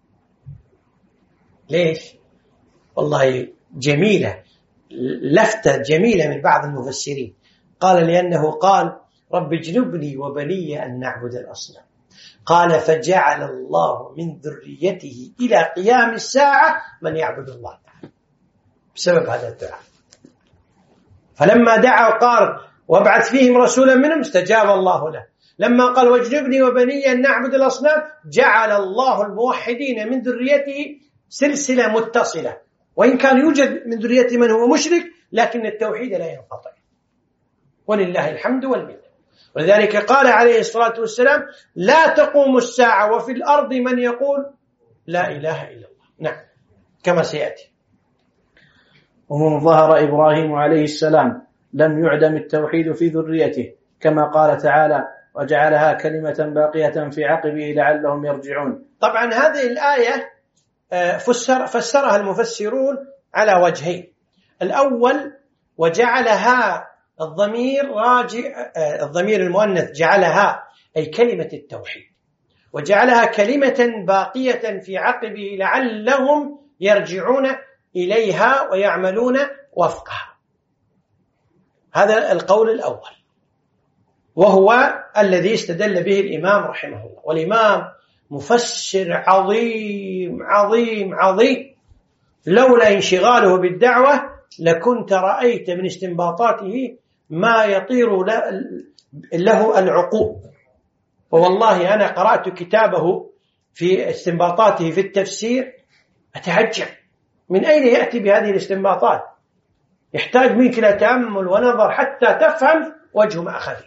ليش؟ والله جميلة، لفتة جميلة من بعض المفسرين، قال لأنه قال رب اجنبني وبني أن نعبد الأصنام، قال فجعل الله من ذريته إلى قيام الساعة من يعبد الله تعالى بسبب هذا الدعاء. فلما دعا وقال وابعث فيهم رسولا منهم استجاب الله له. لما قال واجنبني وبني أن نعبد الأصنام جعل الله الموحدين من ذريته سلسلة متصلة، وإن كان يوجد من ذريته من هو مشرك لكن التوحيد لا ينقطع، ولله الحمد والمنة. ولذلك قال عليه الصلاة والسلام لا تقوم الساعة وفي الأرض من يقول لا إله إلا الله. نعم كما سيأتي. ومن ظهر إبراهيم عليه السلام لم يعدم التوحيد في ذريته، كما قال تعالى وجعلها كلمة باقية في عقبه لعلهم يرجعون. طبعا هذه الآية فسر فسرها المفسرون على وجهين. الأول وجعلها الضمير راجع، الضمير المؤنث جعلها أي كلمة التوحيد، وجعلها كلمة باقية في عقبه لعلهم يرجعون إليها ويعملون وفقها. هذا القول الأول، وهو الذي استدل به الإمام رحمه الله. والإمام مفسر عظيم عظيم عظيم، لولا انشغاله بالدعوة لكنت رأيت من استنباطاته ما يطير له العقول. ووالله أنا قرأت كتابه في استنباطاته في التفسير أتعجب من أين يأتي بهذه الاستنباطات، يحتاج منك إلى تأمل ونظر حتى تفهم وجه ما أخذ.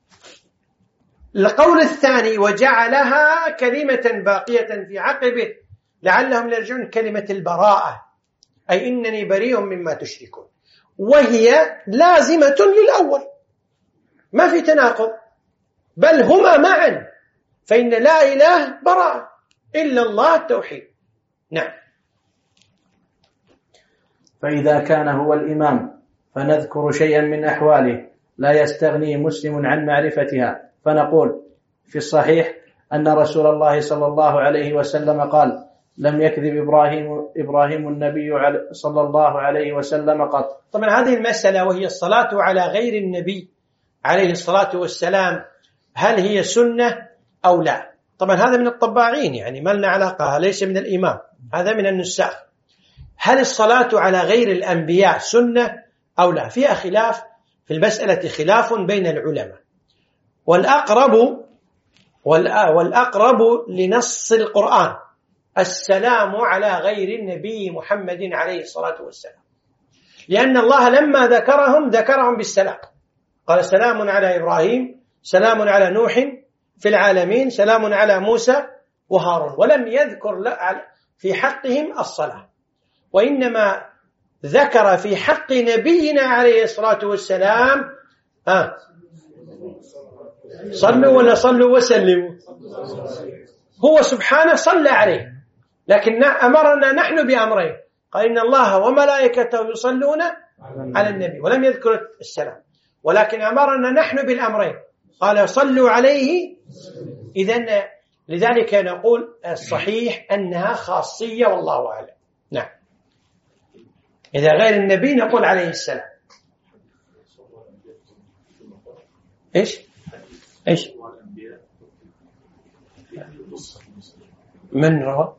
القول الثاني وجعلها كلمة باقية في عقبه لعلهم يرجعون، كلمة البراءة، أي إنني بريء مما تشركون، وهي لازمة للأول، ما في تناقض، بل هما معا، فإن لا إله براءة إلا الله التوحيد. نعم. فإذا كان هو الإمام فنذكر شيئا من أحواله لا يستغني مسلم عن معرفتها، فنقول في الصحيح أن رسول الله صلى الله عليه وسلم قال لم يكذب إبراهيم, إبراهيم النبي صلى الله عليه وسلم قط. طبعا هذه المسألة وهي الصلاة على غير النبي عليه الصلاة والسلام هل هي سنة أو لا؟ طبعا هذا من الطباعين، يعني ما لنا علاقة، ليس من الإمام، هذا من النساخ. هل الصلاة على غير الأنبياء سنة أو لا؟ فيها خلاف في المسألة، خلاف بين العلماء، والأقرب والأقرب لنص القرآن السلام على غير النبي محمد عليه الصلاة والسلام، لأن الله لما ذكرهم ذكرهم بالسلام، قال سلام على إبراهيم، سلام على نوح في العالمين، سلام على موسى وهارون، ولم يذكر في حقهم الصلاة، وإنما ذكر في حق نبينا عليه الصلاة والسلام آه صلوا ولا صلوا وسلموا، هو سبحانه صلى عليه، لكن أمرنا نحن بأمرين، قال إن الله وملائكته يصلون على النبي، ولم يذكر السلام، ولكن أمرنا نحن بالأمرين، قال صلوا عليه. إذن لذلك نقول الصحيح أنها خاصية والله أعلم. نعم. إذا غير النبي نقول عليه السلام. إيش إيش من روى؟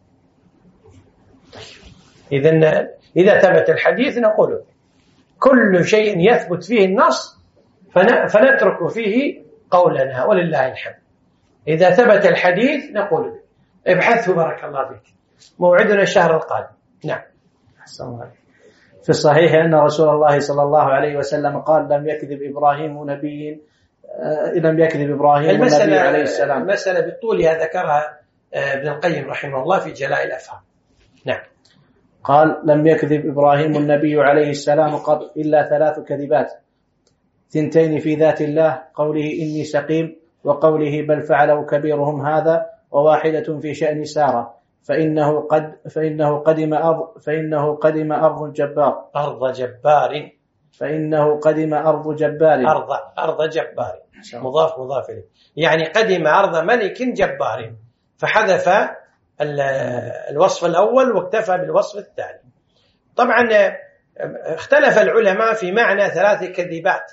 إذن إذا ثبت الحديث نقول كل شيء يثبت فيه النص فنترك فيه قولنا ولله الحمد. إذا ثبت الحديث نقول ابحثه بارك الله فيك، موعدنا الشهر القادم. نعم. في الصحيح أن رسول الله صلى الله عليه وسلم قال لم يكذب إبراهيم نبي لم يكذب إبراهيم النبي عليه السلام. المسألة بالطولها ذكرها ابن القيم رحمه الله في جلاء الأفهام. نعم. قال لم يكذب إبراهيم النبي عليه السلام قط إلا ثلاث كذبات، ثنتين في ذات الله، قوله إني سقيم، وقوله بل فعلوا كبيرهم هذا، وواحدة في شأن سارة فإنه قد فإنه قدم أرض فإنه قدم أرض جبار أرض جبار فإنه قدم أرض جبار. أرض أرض جبار مضاف مضاف إليه، يعني قدم أرض ملك جبار، فحذف الوصف الأول واكتفى بالوصف الثاني. طبعا اختلف العلماء في معنى ثلاث كذبات،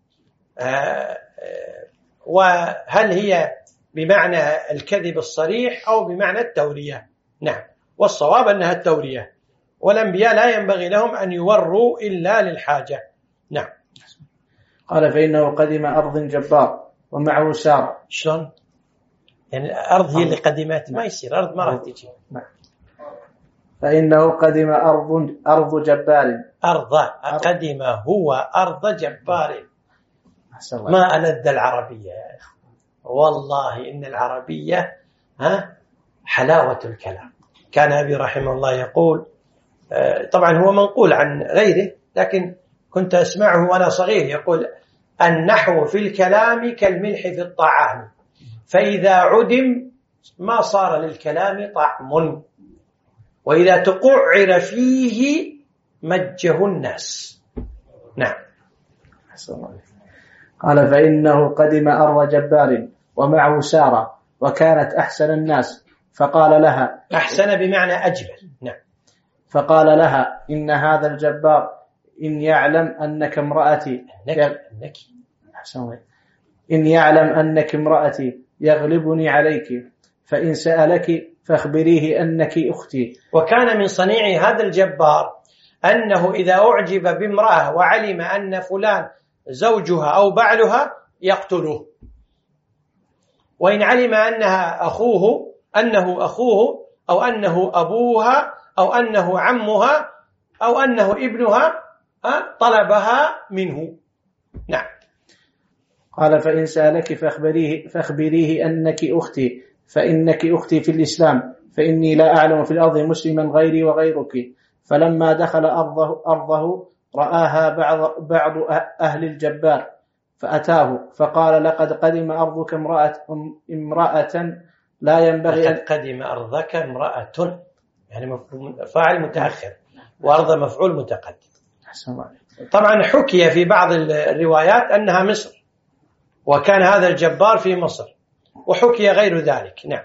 وهل هي بمعنى الكذب الصريح أو بمعنى التورية. نعم، والصواب أنها التورية، والأنبياء لا ينبغي لهم أن يوروا إلا للحاجة. نعم. قال فإنه قدم أرض جبار ومعه سارة. شلون؟ يعني الأرض هي اللي قدمت، ما يصير أرض ما راح تجي. فإنه قدم أرض أرض جبار. أرض قدم هو أرض جبار. ما ألذ العربية يا أخي، والله إن العربية ها حلاوة الكلام. كان أبي رحمه الله يقول، طبعا هو منقول عن غيره لكن كنت أسمعه وأنا صغير، يقول النحو في الكلام كالملح في الطعام، فإذا عدم ما صار للكلام طعم، وإذا تقعر فيه مجه الناس. نعم. قال فإنه قدم أرض جبار ومعه سارة وكانت أحسن الناس، فقال لها أحسن بمعنى أجمل. نعم. فقال لها إن هذا الجبار إن يعلم أنك امرأتي أنك إن يعلم أنك امرأتي يغلبني عليك، فإن سألك فاخبريه أنك أختي. وكان من صنيع هذا الجبار أنه إذا أعجب بامرأة وعلم أن فلان زوجها أو بعلها يقتله، وإن علم أنها أخوه أنه أخوه أو أنه أبوها أو أنه عمها أو أنه ابنها طلبها منه. نعم. قال فإن سألك فاخبريه, فاخبريه أنك أختي، فإنك أختي في الإسلام، فإني لا أعلم في الأرض مسلما غيري وغيرك. فلما دخل أرضه, أرضه رآها بعض, بعض أهل الجبار فأتاه فقال لقد قدم أرضك امرأة, امرأة لا ينبغي لقد قدم أرضك امرأة، يعني فاعل متأخر وأرض مفعول متقدم. طبعا حكي في بعض الروايات أنها مصر، وكان هذا الجبار في مصر، وحكي غير ذلك. نعم.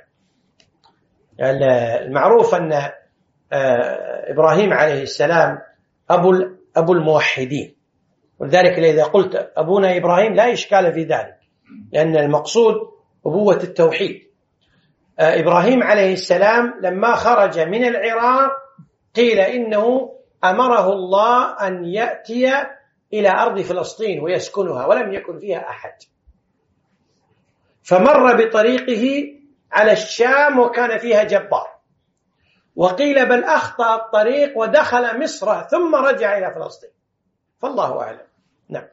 المعروف أن إبراهيم عليه السلام أبو أبو الموحدين، ولذلك إذا قلت أبونا إبراهيم لا إشكال في ذلك، لأن المقصود أبوة التوحيد. إبراهيم عليه السلام لما خرج من العراق قيل إنه أمره الله أن يأتي إلى أرض فلسطين ويسكنها، ولم يكن فيها أحد، فمر بطريقه على الشام وكان فيها جبار، وقيل بل أخطأ الطريق ودخل مصر ثم رجع إلى فلسطين، فالله أعلم. نعم.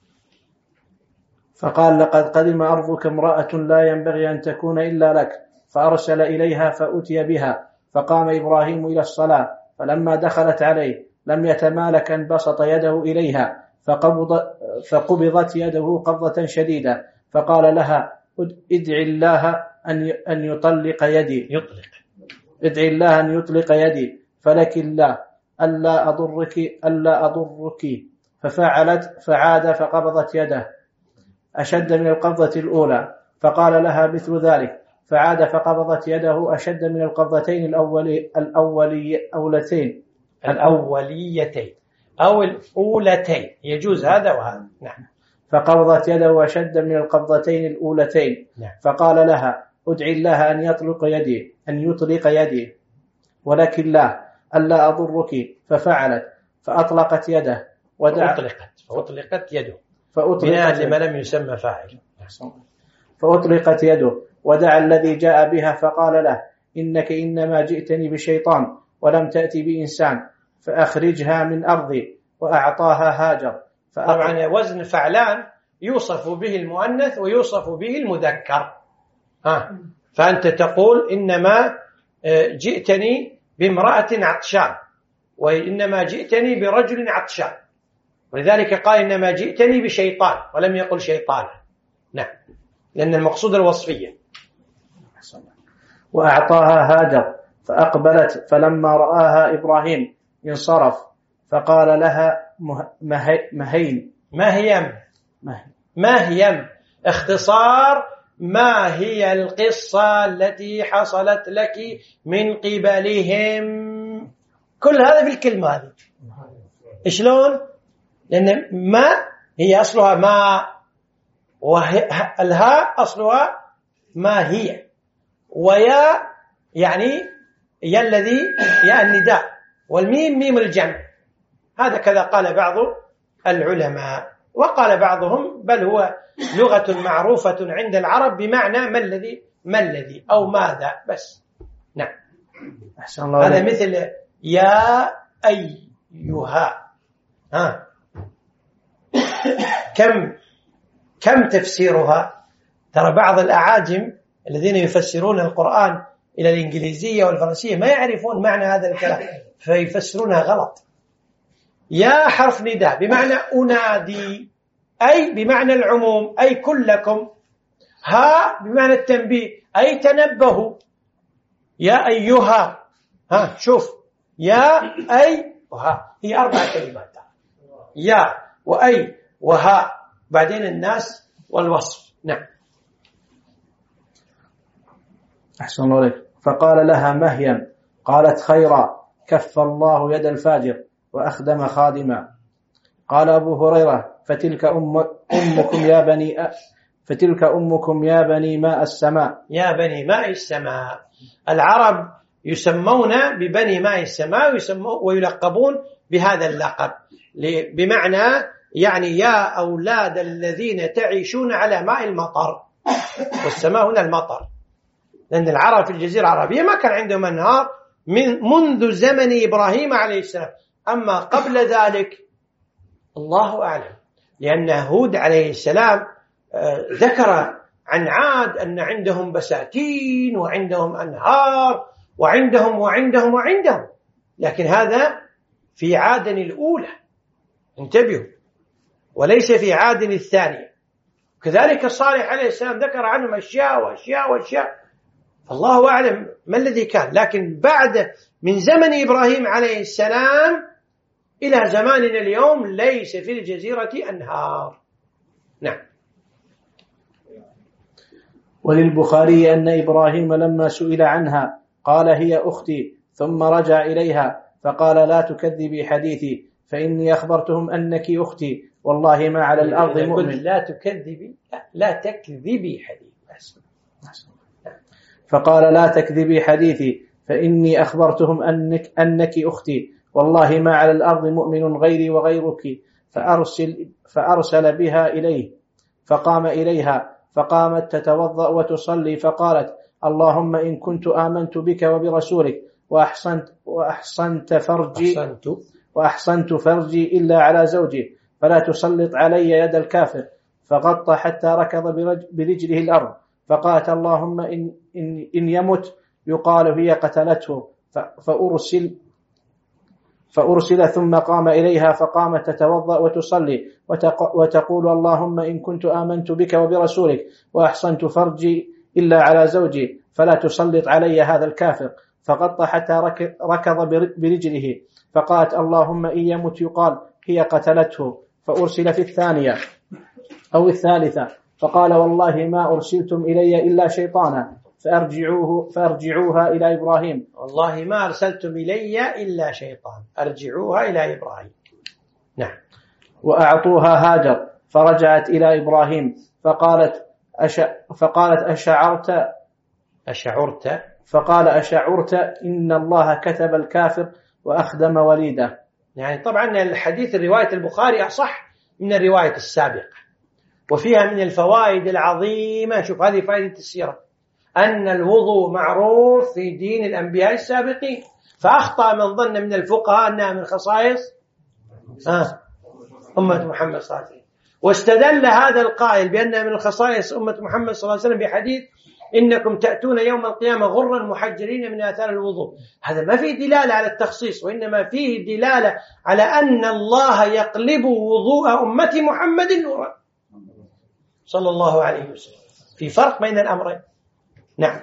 فقال لقد قدم أرضك امرأة لا ينبغي أن تكون إلا لك، فأرسل إليها فأتي بها، فقام إبراهيم إلى الصلاة، فلما دخلت عليه لم يتمالك أن بسط يده إليها، فقبض فقبضت يده قبضة شديدة، فقال لها ادعي الله أن يطلق يدي يطلق ادعي الله أن يطلق يدي فلك الله ألا أضرك ألا أضرك. ففعلت فعاد فقبضت يده أشد من القبضة الأولى، فقال لها مثل ذلك، فعاد فقبضت يده أشد من القبضتين الأولي الأولي أولتين الأوليتين أو الأولتين، يجوز هذا وهذا. نعم. فقبضت يده أشد من القبضتين الأولتين. نعم. فقال لها ادعي الله أن يطلق يدي أن يطلق يدي ولكن الله ألا أضرك. ففعلت فأطلقت يده ودعا فأطلقت فأطلقت يده فأطلقت لما لم يسمى فاعل. فأطلقت يده ودعا الذي جاء بها فقال له إنك إنما جئتني بشيطان ولم تأتي بإنسان، فأخرجها من أرضي. وأعطاها هاجر. طبعا وزن فعلان يوصف به المؤنث ويوصف به المذكر. ها. فأنت تقول إنما جئتني بامرأة عطشان، وإنما جئتني برجل عطشان، ولذلك قال إنما جئتني بشيطان ولم يقل شيطان. نعم، لأن المقصود الوصفية. وأعطاها هاجر فأقبلت، فلما رآها إبراهيم انصرف فقال لها مهين مهيم مهيم اختصار ما هي القصة التي حصلت لك من قبلهم. كل هذا في الكلمة هذه. شلون؟ لأن ما هي أصلها ما، والهاء أصلها ما هي، ويا يعني يا الذي يا النداء، والميم ميم الجمع. هذا كذا قال بعض العلماء، وقال بعضهم بل هو لغة معروفة عند العرب بمعنى ما الذي ما الذي أو ماذا بس. نعم. هذا مثل يا أيها. ها كم كم تفسيرها؟ ترى بعض الأعاجم الذين يفسرون القرآن إلى الإنجليزية والفرنسية ما يعرفون معنى هذا الكلام فيفسرونها غلط. يا حرف نداء بمعنى أنادي، أي بمعنى العموم، أي كلكم. ها بمعنى التنبيه، أي تنبهوا. يا أيها، ها شوف، يا أي وها، هي أربع كلمات: يا وأي وها، بعدين الناس والوصف. نعم. أحسن الله عليك. فقال لها مهيم، قالت خيرا، كف الله يد الفاجر وأخدم خادما. قال أبو هريرة فتلك أم أمكم يا بني أ... فتلك أمكم يا بني ماء السماء. يا بني ماء السماء. العرب يسمون ببني ماء السماء ويسمون ويلقبون بهذا اللقب بمعنى يعني يا أولاد الذين تعيشون على ماء المطر، والسماء هنا المطر، لأن العرب في الجزيرة العربية ما كان عندهم أنهار من منذ زمن إبراهيم عليه السلام. أما قبل ذلك الله أعلم، لأن هود عليه السلام ذكر عن عاد أن عندهم بساتين وعندهم أنهار وعندهم وعندهم وعندهم، لكن هذا في عاد الأولى، انتبهوا، وليس في عاد الثانية. كذلك صالح عليه السلام ذكر عنهم أشياء وأشياء وأشياء، الله أعلم ما الذي كان. لكن بعد من زمن إبراهيم عليه السلام إلى زماننا اليوم ليس في الجزيرة أنهار. نعم. وللبخاري أن إبراهيم لما سئل عنها قال هي أختي، ثم رجع إليها فقال لا تكذبي حديثي فإني أخبرتهم أنك أختي والله ما على الأرض مؤمن. لا تكذبي، لا, لا تكذبي حديثي. فقال لا تكذبي حديثي فإني أخبرتهم أنك, أنك أختي والله ما على الأرض مؤمن غيري وغيرك. فأرسل, فأرسل بها إليه فقام إليها فقامت تتوضأ وتصلي فقالت اللهم إن كنت آمنت بك وبرسولك وأحسنت, وأحسنت فرجي أحسنت. وأحسنت فرجي إلا على زوجي فلا تسلط علي يد الكافر. فغطى حتى ركض برجله الأرض فقالت اللهم إن, إن, إن يمت يقال هي قتلته. فأرسل فأرسل ثم قام إليها فقامت تتوضأ وتصلي وتقول اللهم إن كنت آمنت بك وبرسولك وأحسنت فرجي إلا على زوجي فلا تسلط علي هذا الكافر. فغطى حتى ركض برجله فقالت اللهم إن يمت يقال هي قتلته. فأرسل في الثانية أو الثالثة فقال والله ما أرسلتم إلي إلا شيطانا فأرجعوه فأرجعوها إلى إبراهيم. والله ما أرسلتم إلي إلا شيطان، أرجعوها إلى إبراهيم. نعم. وأعطوها هاجر فرجعت إلى إبراهيم فقالت أش... فقالت أشعرت أشعرت فقال أشعرت إن الله كتب الكافر وأخدم وليده. يعني طبعا الحديث رواية البخاري أصح من الرواية السابقة، وفيها من الفوائد العظيمة. شوف هذه فائدة السيرة، أن الوضوء معروف في دين الأنبياء السابقين، فأخطأ من ظن من الفقهاء أنها من خصائص آه. أمة محمد صلى الله عليه وسلم، واستدل هذا القائل بأنها من الخصائص أمة محمد صلى الله عليه وسلم بحديث إنكم تأتون يوم القيامة غرا محجرين من آثار الوضوء. هذا ما فيه دلالة على التخصيص، وإنما فيه دلالة على أن الله يقلب وضوء أمة محمد نورا صلى الله عليه وسلم، في فرق بين الأمرين. نعم.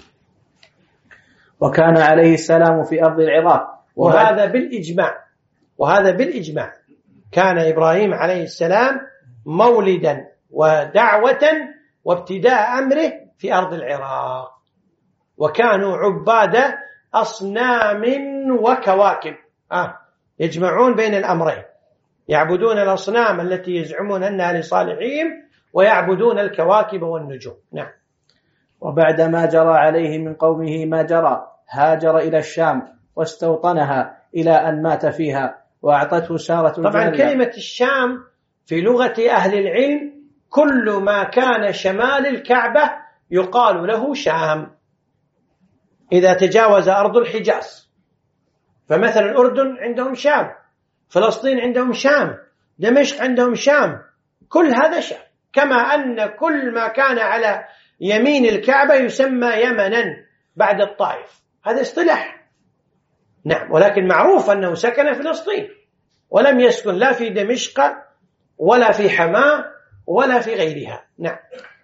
وكان عليه السلام في أرض العراق، وهذا بالإجماع وهذا بالإجماع. كان إبراهيم عليه السلام مولدا ودعوة وابتداء أمره في أرض العراق، وكانوا عباد أصنام وكواكب، آه يجمعون بين الأمرين، يعبدون الأصنام التي يزعمون أنها لصالحهم ويعبدون الكواكب والنجوم. نعم. وبعدما جرى عليه من قومه ما جرى هاجر إلى الشام واستوطنها إلى أن مات فيها وأعطته سارة الجارية. طبعا كلمة الشام في لغة أهل العلم كل ما كان شمال الكعبة يقال له شام إذا تجاوز أرض الحجاز. فمثلا الأردن عندهم شام، فلسطين عندهم شام، دمشق عندهم شام، كل هذا شام. كما أن كل ما كان على يمين الكعبة يسمى يمنا بعد الطائف، هذا اصطلاح. نعم. ولكن معروف أنه سكن فلسطين ولم يسكن لا في دمشق ولا في حماة ولا في غيرها. نعم.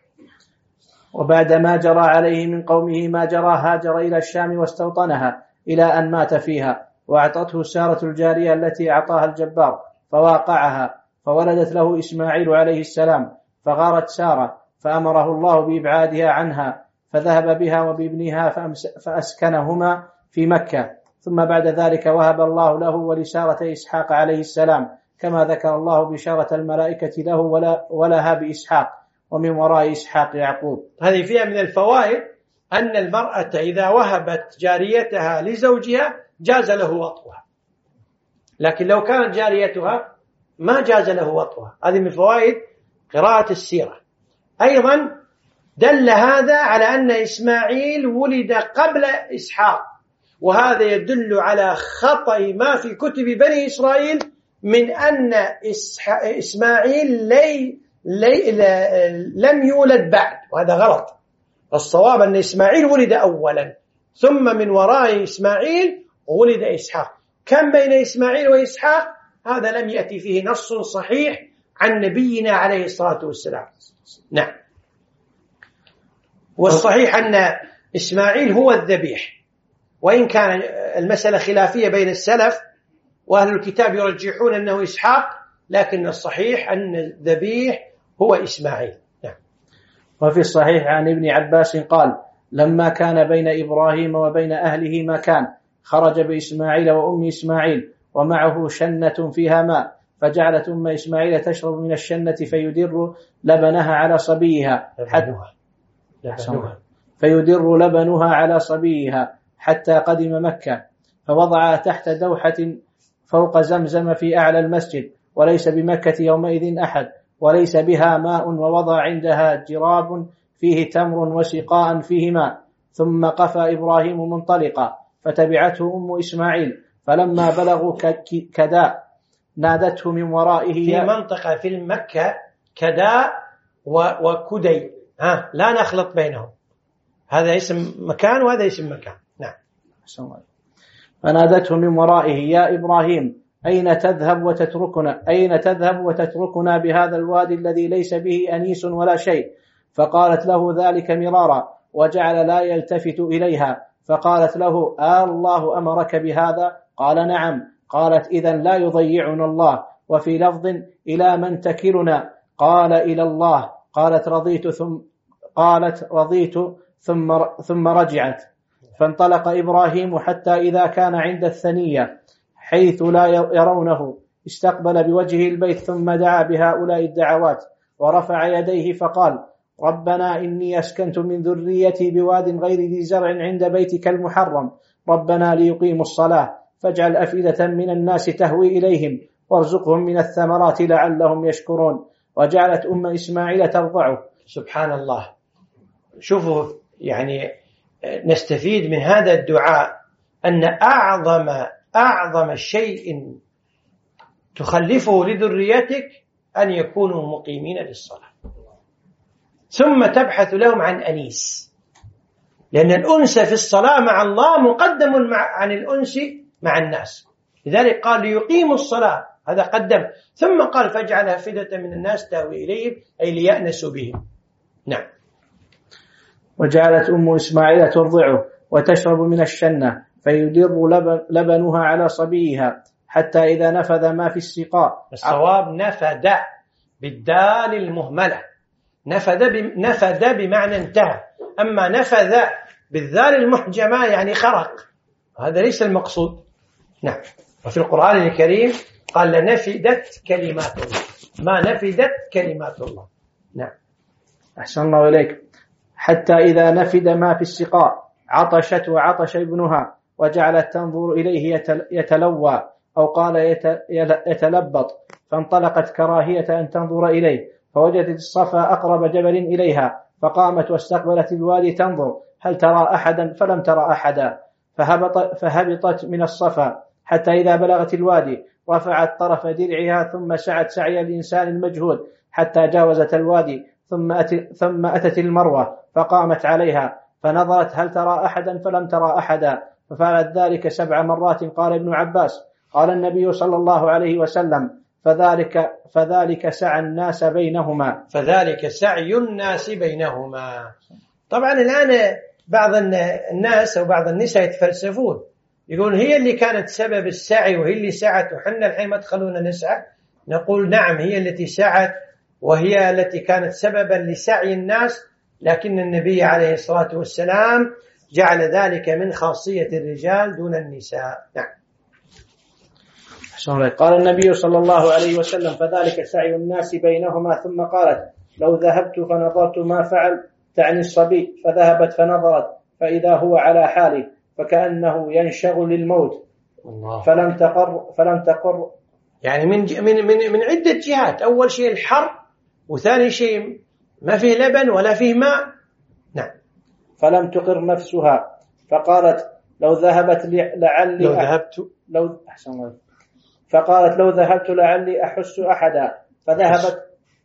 وبعدما جرى عليه من قومه ما جرى هاجر إلى الشام واستوطنها إلى أن مات فيها وأعطته سارة الجارية التي أعطاها الجبار فواقعها، فولدت له إسماعيل عليه السلام، فغارت سارة فأمره الله بإبعادها عنها، فذهب بها وبابنها فأسكنهما في مكة. ثم بعد ذلك وهب الله له ولسارة إسحاق عليه السلام، كما ذكر الله بشارة الملائكة له ولا ولها بإسحاق، ومن وراء إسحاق يعقوب. هذه فيها من الفوائد أن المرأة إذا وهبت جاريتها لزوجها جاز له وطئها، لكن لو كانت جاريتها ما جاز له وطئها. هذه من فوائد قراءة السيرة. أيضا دل هذا على أن إسماعيل ولد قبل إسحاق، وهذا يدل على خطأ ما في كتب بني إسرائيل من أن إسماعيل لي لي لم يولد بعد، وهذا غلط. الصواب أن إسماعيل ولد أولا، ثم من وراء إسماعيل ولد إسحاق. كم بين إسماعيل وإسحاق هذا لم يأتي فيه نص صحيح عن نبينا عليه الصلاة والسلام. نعم. والصحيح أن إسماعيل هو الذبيح، وإن كان المسألة خلافية بين السلف وأهل الكتاب يرجحون أنه إسحاق، لكن الصحيح أن الذبيح هو إسماعيل. نعم. وفي الصحيح عن ابن عباس قال: لما كان بين إبراهيم وبين أهله ما كان، خرج بإسماعيل وأم إسماعيل ومعه شنة فيها ماء، فجعلت أم إسماعيل تشرب من الشنة فيدر لبنها على صبيها حتى فيدر لبنها على صبيها حتى قدم مكة، فوضع تحت دوحة فوق زمزم في أعلى المسجد، وليس بمكة يومئذ أحد، وليس بها ماء، ووضع عندها جراب فيه تمر وسقاء فيه ماء. ثم قفى إبراهيم منطلقا، فتبعته أم إسماعيل، فلما بلغوا كداء نادته من ورائه. في منطقة في مكة كداء وكدي، ها لا نخلط بينهم، هذا اسم مكان وهذا اسم مكان. نعم. فنادته من ورائه: يا إبراهيم، أين تذهب وتتركنا أين تذهب وتتركنا بهذا الوادي الذي ليس به أنيس ولا شيء؟ فقالت له ذلك مرارا، وجعل لا يلتفت إليها. فقالت له: آه الله أمرك بهذا؟ قال: نعم. قالت: إذن لا يضيعنا الله. وفي لفظ: إلى من تكلنا؟ قال: إلى الله. قالت: رضيت ثم قالت رضيت ثم ثم رجعت. فانطلق إبراهيم حتى إذا كان عند الثنية حيث لا يرونه استقبل بوجهه البيت، ثم دعا بهؤلاء الدعوات ورفع يديه فقال: ربنا إني أسكنت من ذريتي بواد غير ذي زرع عند بيتك المحرم، ربنا ليقيموا الصلاة فاجعل أفئدة من الناس تهوي إليهم وارزقهم من الثمرات لعلهم يشكرون. وجعلت أم إسماعيل ترضعه. سبحان الله. شوفوا، يعني نستفيد من هذا الدعاء أن أعظم أعظم شيء تخلفه لذريتك أن يكونوا مقيمين للصلاة، ثم تبحث لهم عن أنيس، لأن الأنس في الصلاة مع الله مقدم مع عن الأنس مع الناس. لذلك قال ليقيموا الصلاة، هذا قدم، ثم قال فاجعل أفئدة من الناس تهوي إليهم، أي ليأنسوا بهم. نعم. وجعلت أم إسماعيل ترضعه وتشرب من الشنة فيدر لبنها على صبيها حتى إذا نفذ ما في السقاء. الصواب نفد بالدال المهملة، نفد نفد بمعنى انتهى، أما نفذ بالذال المحجمة يعني خرق، هذا ليس المقصود. نعم. وفي القرآن الكريم قال لنفدت كلمات الله، ما نفدت كلمات الله. نعم. أحسن الله إليك. حتى إذا نفد ما في السقاء عطشت وعطش ابنها وجعلت تنظر إليه يتلوى، أو قال يتلبط، فانطلقت كراهية أن تنظر إليه، فوجدت الصفا أقرب جبل إليها، فقامت واستقبلت الوادي تنظر هل ترى أحدا، فلم ترى أحدا، فهبط فهبطت من الصفا حتى إذا بلغت الوادي رفعت طرف درعها، ثم سعت سعي الإنسان المجهود حتى جاوزت الوادي، ثم أتت, ثم أتت المروة فقامت عليها فنظرت هل ترى أحدا، فلم ترى أحدا، ففعلت ذلك سبع مرات. قال ابن عباس قال النبي صلى الله عليه وسلم فذلك, فذلك سعى الناس بينهما فذلك سعي الناس بينهما. طبعا الآن بعض الناس أو بعض النساء يتفلسفون، يقول هي اللي كانت سبب السعي وهي اللي سعت، وحنا الحين ما تخلونا نسعى. نقول نعم، هي التي سعت وهي التي كانت سببا لسعي الناس، لكن النبي عليه الصلاة والسلام جعل ذلك من خاصية الرجال دون النساء. نعم. قال النبي صلى الله عليه وسلم فذلك سعي الناس بينهما، ثم قالت لو ذهبت فنظرت ما فعل، تعني الصبي، فذهبت فنظرت فإذا هو على حاله فكأنه ينشغل للموت، فلم تقر فلم تقر يعني من من من من عدة جهات. أول شيء الحر، وثاني شيء ما فيه لبن ولا فيه ماء. نعم. فلم تقر نفسها، فقالت لو ذهبت لعلي لو ذهبت لو أحسن الله فقالت لو ذهبت لعلي أحس أحدا، فذهبت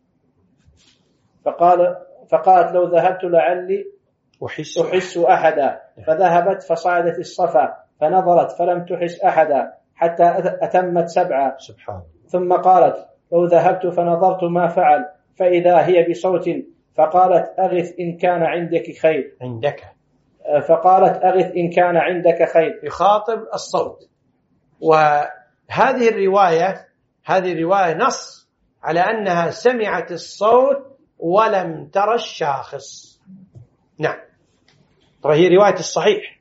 فقال فقالت لو ذهبت لعلي أحس, أحس أحدا، فذهبت فصعدت الصفا فنظرت فلم تحس أحدا حتى أتمت سبعة. سبحان. ثم قالت لو ذهبت فنظرت ما فعل، فإذا هي بصوت، فقالت أغث إن كان عندك خير. عندك. فقالت أغث إن كان عندك خير، يخاطب الصوت. وهذه الرواية هذه الرواية نص على أنها سمعت الصوت ولم ترى الشاخص. نعم. طبعا هي رواية الصحيح.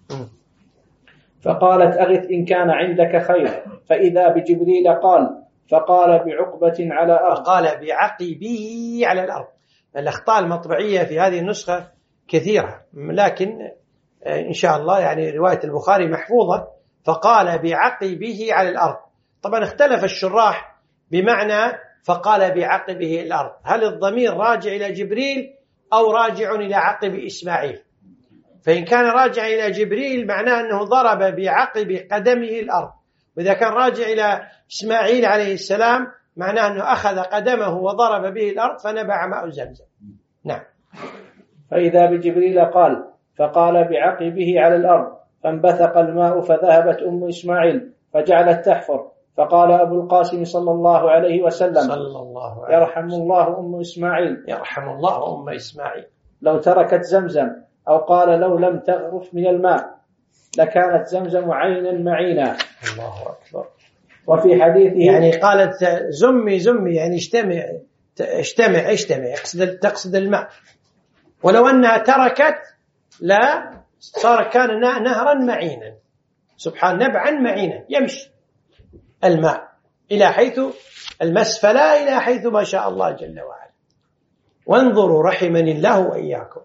فقالت أغث إن كان عندك خير، فإذا بجبريل قال فقال بعقبة على أرض قال بعقبه على الأرض. الأخطاء المطبعية في هذه النسخة كثيرة، لكن إن شاء الله يعني رواية البخاري محفوظة، فقال بعقبه على الأرض. طبعا اختلف الشراح بمعنى فقال بعقبه الأرض، هل الضمير راجع إلى جبريل أو راجع إلى عقب إسماعيل؟ فإن كان راجع إلى جبريل معناه أنه ضرب بعقب قدمه الأرض، وإذا كان راجع إلى إسماعيل عليه السلام معناه أنه أخذ قدمه وضرب به الأرض فنبع ماء زمزم. نعم. فإذا بجبريل قال فقال بعقبه على الأرض، فانبثق الماء، فذهبت أم إسماعيل فجعلت تحفر، فقال أبو القاسم صلى الله عليه وسلم صلى الله عليه يرحم الله أم إسماعيل يرحم الله أم إسماعيل لو تركت زمزم، أو قال لو لم تغرف من الماء لكانت زمزم عينا معينا. الله أكبر. وفي حديثه يعني قالت زمي زمي يعني اجتمع اجتمع اجتمع تقصد تقصد الماء، ولو أنها تركت لا صار كان نهرا معينا. سبحان، نبعا معينا يمشي الماء إلى حيث المسفلا، إلى حيث ما شاء الله جل وعلا. وانظروا رحمني الله وإياكم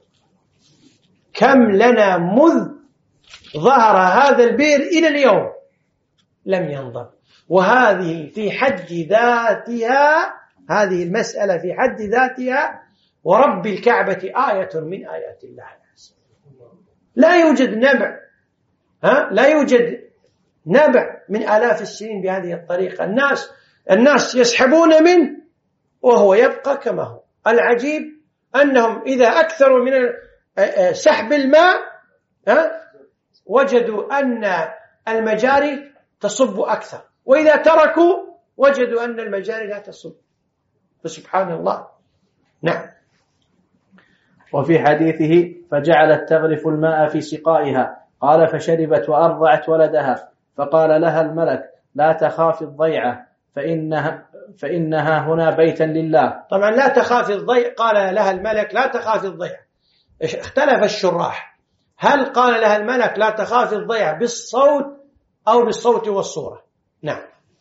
كم لنا مذ ظهر هذا البئر إلى اليوم لم ينضب. وهذه في حد ذاتها، هذه المسألة في حد ذاتها ورب الكعبة آية من آيات الله. لا يوجد نبع ها لا يوجد نبع من آلاف السنين بهذه الطريقة. الناس الناس يسحبون منه وهو يبقى كما هو. العجيب أنهم إذا أكثروا من سحب الماء ها وجدوا أن المجاري تصب أكثر، وإذا تركوا وجدوا أن المجاري لا تصب. فسبحان الله. نعم. وفي حديثه فجعلت تغرف الماء في سقائها، قال فشربت وأرضعت ولدها، فقال لها الملك لا تخاف الضيعة فإنها, فإنها هنا بيتا لله. طبعا لا تخاف الضيعة، قال لها الملك لا تخاف الضيعة. اختلف الشراح، هل قال لها الملك لا تخاف الضيعة بالصوت أو بالصوت والصورة؟ نعم.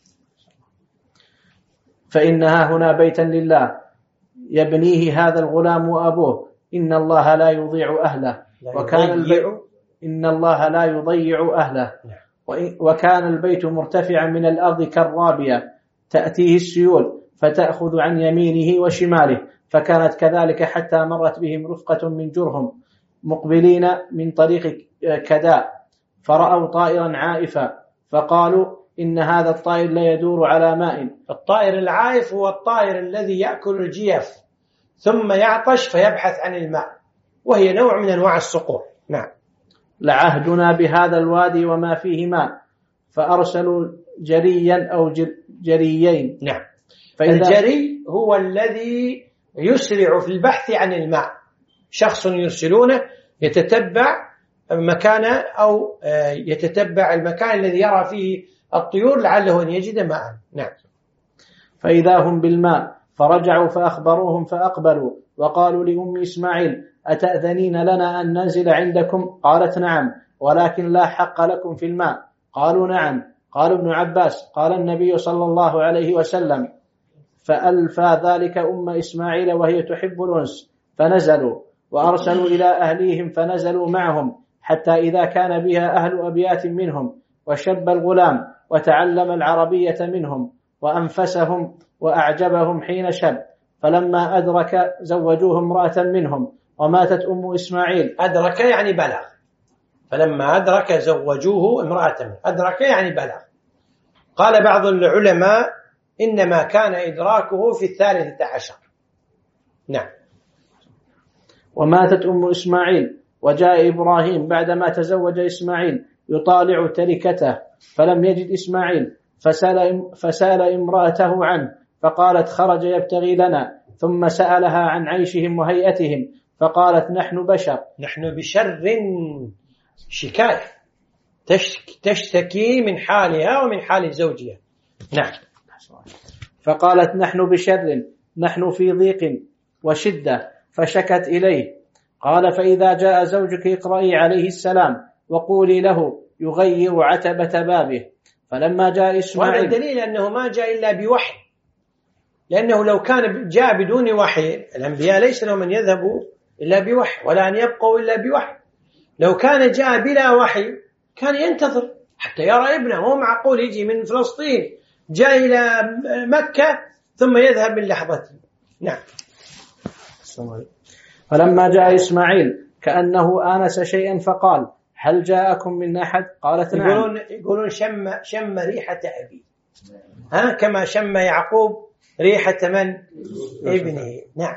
فإنها هنا بيتا لله يبنيه هذا الغلام وأبوه، إن الله لا يضيع أهله، وكان البيت إن الله لا يضيع أهله. وكان البيت مرتفعا من الأرض كالرابية تأتيه السيول فتأخذ عن يمينه وشماله، فكانت كذلك حتى مرت بهم رفقة من جرهم مقبلين من طريق كداء، فرأوا طائرا عائفا فقالوا إن هذا الطائر لا يدور على ماء. الطائر العائف هو الطائر الذي يأكل الجيف ثم يعطش فيبحث عن الماء، وهي نوع من أنواع الصقور. نعم. لعهدنا بهذا الوادي وما فيه ماء، فأرسلوا جريا أو جريين. نعم. الجري هو الذي يسرع في البحث عن الماء، شخص يرسلونه يتتبع مكانه أو يتتبع المكان الذي يرى فيه الطيور لعله أن يجد ماء. نعم. فإذا هم بالماء فرجعوا فأخبروهم فأقبلوا وقالوا لأم إسماعيل أتأذنين لنا أن ننزل عندكم؟ قالت نعم، ولكن لا حق لكم في الماء. قالوا نعم. قال ابن عباس قال النبي صلى الله عليه وسلم فألفى ذلك أم إسماعيل وهي تحب الأنس، فنزلوا وأرسلوا إلى أهليهم فنزلوا معهم، حتى إذا كان بها أهل أبيات منهم وشب الغلام وتعلم العربية منهم وأنفسهم وأعجبهم حين شب، فلما أدرك زوجوه امرأة منهم وماتت أم إسماعيل. أدرك يعني بلغ، فلما أدرك زوجوه امرأة منهم، أدرك يعني بلغ. قال بعض العلماء إنما كان إدراكه في الثالثة عشر. نعم. وماتت أم إسماعيل، وجاء إبراهيم بعدما تزوج إسماعيل يطالع تركته فلم يجد إسماعيل، فسأل, فسأل امرأته عنه فقالت خرج يبتغي لنا، ثم سألها عن عيشهم وهيئتهم فقالت نحن بشر. نحن بشر، شكاية، تشتكي من حالها ومن حال زوجها. نعم. فقالت نحن بشر، نحن في ضيق وشدة، فشكت إليه. قال فإذا جاء زوجك اقرأي عليه السلام وقولي له يغير عتبة بابه. فلما جاء إسماعيل، وهذا دليل أنه ما جاء إلا بوحي، لأنه لو كان جاء بدون وحي، الأنبياء ليس لهم أن يذهبوا إلا بوحي ولا أن يبقوا إلا بوحي. لو كان جاء بلا وحي كان ينتظر حتى يرى ابنه، مو معقول يجي من فلسطين جاء إلى مكة ثم يذهب من لحظة. نعم. فلما جاء إسماعيل كأنه آنس شيئا فقال هل جاءكم من أحد؟ قالت نعم. يقولون, يقولون شم, شم ريحة أبي، ها كما شم يعقوب ريحة من؟ ابنه. نعم.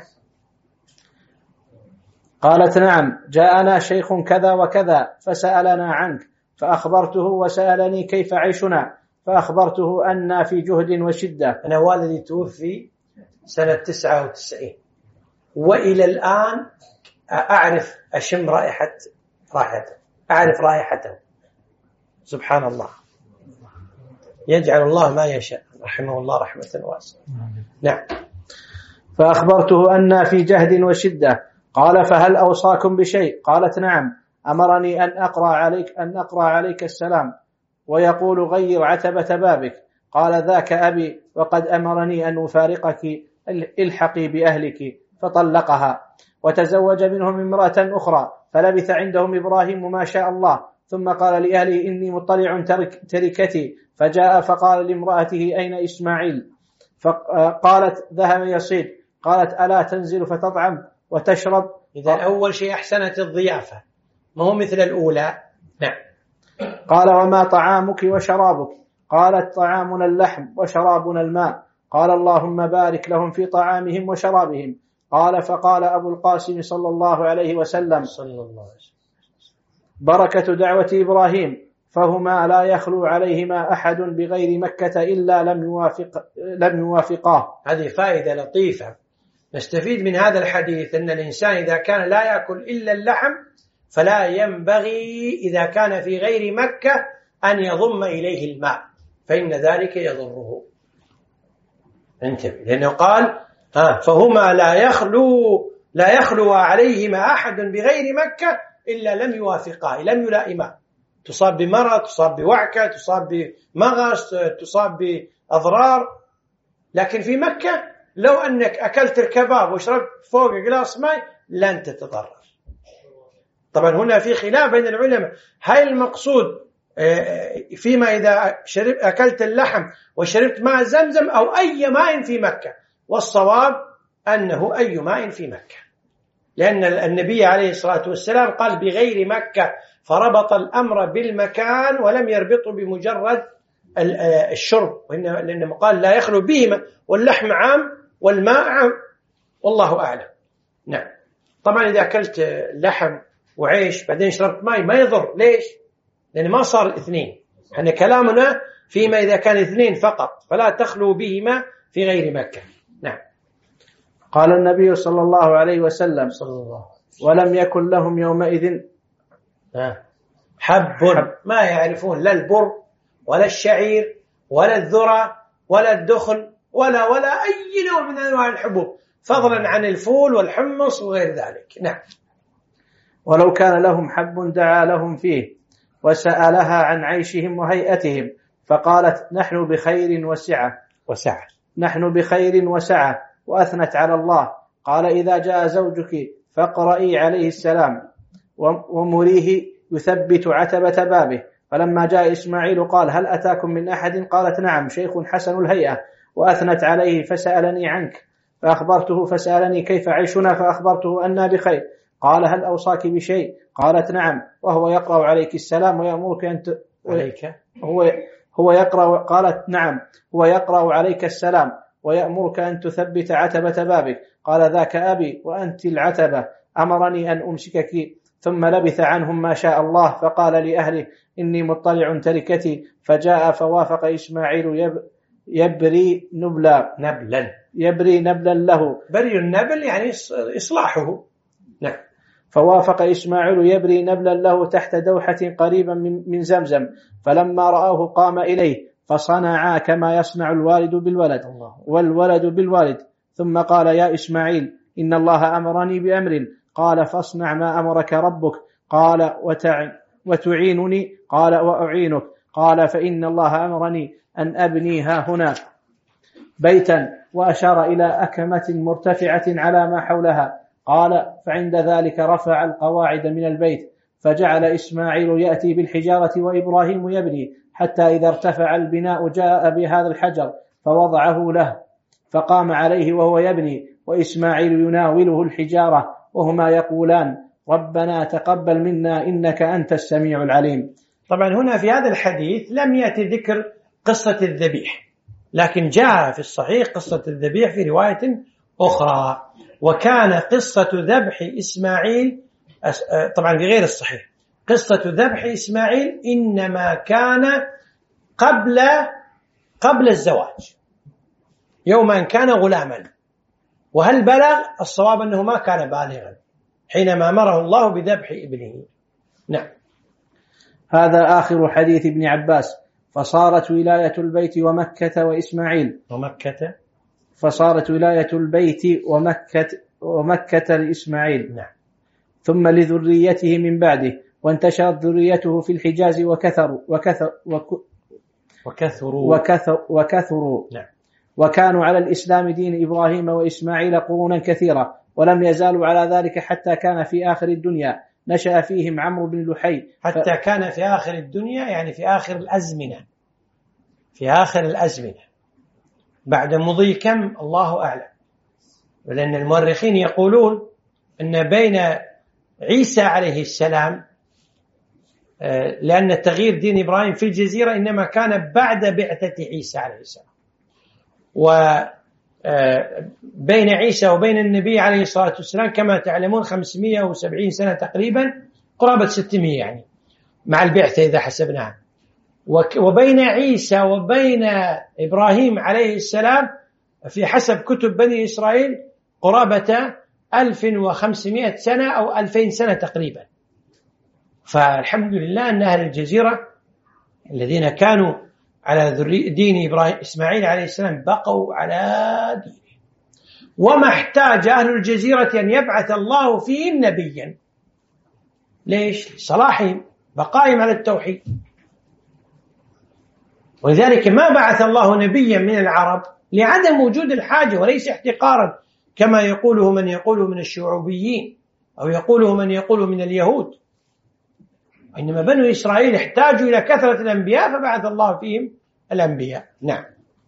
قالت نعم، جاءنا شيخ كذا وكذا فسألنا عنك، فأخبرته وسألني كيف عيشنا، فأخبرته أننا في جهد وشدة. أنا والدي توفي سنة تسعة وتسعين، وإلى الآن أعرف أشم رائحة رائحته، أعرف رائحته. سبحان الله، يجعل الله ما يشاء، رحمه الله رحمة واسعة. نعم. فأخبرته أننا في جهد وشدة. قال فهل أوصاكم بشيء؟ قالت نعم، أمرني أن أقرأ عليك أن أقرأ عليك السلام ويقول غير عتبة بابك. قال ذاك أبي وقد أمرني أن أفارقك، الحقي بأهلك. فطلقها وتزوج منهم امرأة أخرى، فلبث عندهم إبراهيم ما شاء الله، ثم قال لأهله إني مطلع ترك تركتي، فجاء فقال لامرأته أين إسماعيل؟ فقالت ذهب يصيد. قالت ألا تنزل فتطعم وتشرب؟ إذا أول شيء أحسنت الضيافة، ما هو مثل الأولى. نعم. قال وما طعامك وشرابك؟ قالت طعامنا اللحم وشرابنا الماء. قال اللهم بارك لهم في طعامهم وشرابهم. قال فقال أبو القاسم صلى الله عليه وسلم صلى الله عليه وسلم بركة دعوة إبراهيم فهما لا يخلو عليهما أحد بغير مكة إلا لم يوافق لم يوافقاه. هذه فائدة لطيفة نستفيد من هذا الحديث، أن الإنسان إذا كان لا يأكل إلا اللحم فلا ينبغي إذا كان في غير مكة أن يضم إليه الماء، فإن ذلك يضره. انتبه، لأنه قال ها فهما لا يخلو لا يخلو عليهما أحد بغير مكة إلا لم يوافقا، لم يلائما. تصاب بمرض، تصاب بوعكة، تصاب بمغص، تصاب بأضرار. لكن في مكة لو أنك أكلت الكباب وشربت فوق جلاس ماء لن تتضرر. طبعا هنا في خلاف بين العلماء، هل المقصود فيما إذا شرب أكلت اللحم وشربت ماء زمزم أو أي ماء في مكة؟ والصواب أنه أي ماء في مكة، لأن النبي عليه الصلاة والسلام قال بغير مكة، فربط الأمر بالمكان ولم يربطه بمجرد الشرب، لأنه قال لا يخلو بهما، واللحم عام والماء عام، والله أعلم. نعم. طبعا إذا أكلت لحم وعيش بعدين شربت ماء ما يضر. ليش؟ لأن ما صار اثنين. احنا كلامنا فيما إذا كان اثنين فقط، فلا تخلو بهما في غير مكة. نعم. قال النبي صلى الله عليه وسلم صلى الله ولم يكن لهم يومئذ حب, حب ما يعرفون لا البر ولا الشعير ولا الذرة ولا الدخن ولا ولا أي نوع من أنواع الحبوب، فضلا عن الفول والحمص وغير ذلك. نعم. ولو كان لهم حب دعا لهم فيه وسألها عن عيشهم وهيئتهم، فقالت نحن بخير وسعة وسعة نحن بخير وسعة وأثنت على الله. قال إذا جاء زوجك فاقرئي عليه السلام ومريه يثبت عتبة بابه. فلما جاء إسماعيل قال هل أتاكم من أحد؟ قالت نعم شيخ حسن الهيئة. وأثنت عليه فسألني عنك فأخبرته، فسألني كيف عيشنا فأخبرته أنا بخير. قال هل أوصاك بشيء؟ قالت نعم وهو يقرأ عليك السلام ويأمرك أن ت... عليك هو هو يقرأ. قالت نعم هو يقرأ عليك السلام ويأمرك أن تثبت عتبة بابك. قال ذاك أبي وأنت العتبة، أمرني أن أمسكك. ثم لبث عنهم ما شاء الله، فقال لأهله إني مطلع تركتي. فجاء فوافق إسماعيل يب يبري نبلا نبلا يبري نبلا له. بري النبل يعني إصلاحه. نعم. فوافق إسماعيل يبري نبلا له تحت دوحة قريبا من زمزم. فلما رآه قام إليه، فصنعا كما يصنع الوالد بالولد والولد بالوالد. ثم قال يا إسماعيل إن الله أمرني بأمر. قال فاصنع ما أمرك ربك. قال وتعينني؟ قال وأعينك. قال فإن الله أمرني أن أبني ها هنا بيتا، وأشار إلى أكمة مرتفعة على ما حولها. قال فعند ذلك رفع القواعد من البيت، فجعل إسماعيل يأتي بالحجارة وإبراهيم يبني، حتى إذا ارتفع البناء جاء بهذا الحجر فوضعه له، فقام عليه وهو يبني، وإسماعيل يناوله الحجارة، وهما يقولان ربنا تقبل منا إنك أنت السميع العليم. طبعا هنا في هذا الحديث لم يأتي ذكر قصة الذبيح، لكن جاء في الصحيح قصة الذبيح في رواية أخرى. وكان قصة ذبح إسماعيل طبعا في غير الصحيح، قصة ذبح إسماعيل إنما كان قبل قبل الزواج، يوم أن كان غلاما. وهل بلغ؟ الصواب أنه ما كان بالغا حينما أمره الله بذبح ابنه. نعم. هذا آخر حديث ابن عباس. فصارت ولاية البيت ومكة وإسماعيل ومكة فصارت ولاية البيت ومكة ومكة لإسماعيل. نعم. ثم لذريته من بعده، وانتشرت ذريته في الحجاز وكثروا وكثر وكثروا وكثر وكثروا نعم. وكانوا على الإسلام دين إبراهيم وإسماعيل قرونا كثيرة، ولم يزالوا على ذلك حتى كان في آخر الدنيا نشأ فيهم عمرو بن لحي. حتى ف... كان في آخر الدنيا يعني في آخر الأزمنة، في آخر الأزمنة بعد مضي كم الله أعلم. ولأن المؤرخين يقولون أن بين عيسى عليه السلام، لأن تغيير دين إبراهيم في الجزيرة إنما كان بعد بعثة عيسى عليه السلام، وبين عيسى وبين النبي عليه الصلاة والسلام كما تعلمون خمسمائة وسبعين سنة تقريبا، قرابة ستمائة يعني مع البعثة إذا حسبناها. وبين عيسى وبين إبراهيم عليه السلام في حسب كتب بني إسرائيل قرابة ألف وخمسمائة سنة أو ألفين سنة تقريبا. فالحمد لله أن أهل الجزيرة الذين كانوا على دين إبراهيم إسماعيل عليه السلام بقوا على دينه، وما احتاج أهل الجزيرة أن يبعث الله فيهم نبيا. ليش؟ لصلاحهم، بقائهم على التوحيد. ولذلك ما بعث الله نبيا من العرب لعدم وجود الحاجة وليس احتقارا كما يقوله من يقوله من الشعوبيين أو يقوله من يقوله من اليهود، إنما بنو إسرائيل احتاجوا إلى كثرة الأنبياء فبعث الله فيهم الأنبياء. نعم.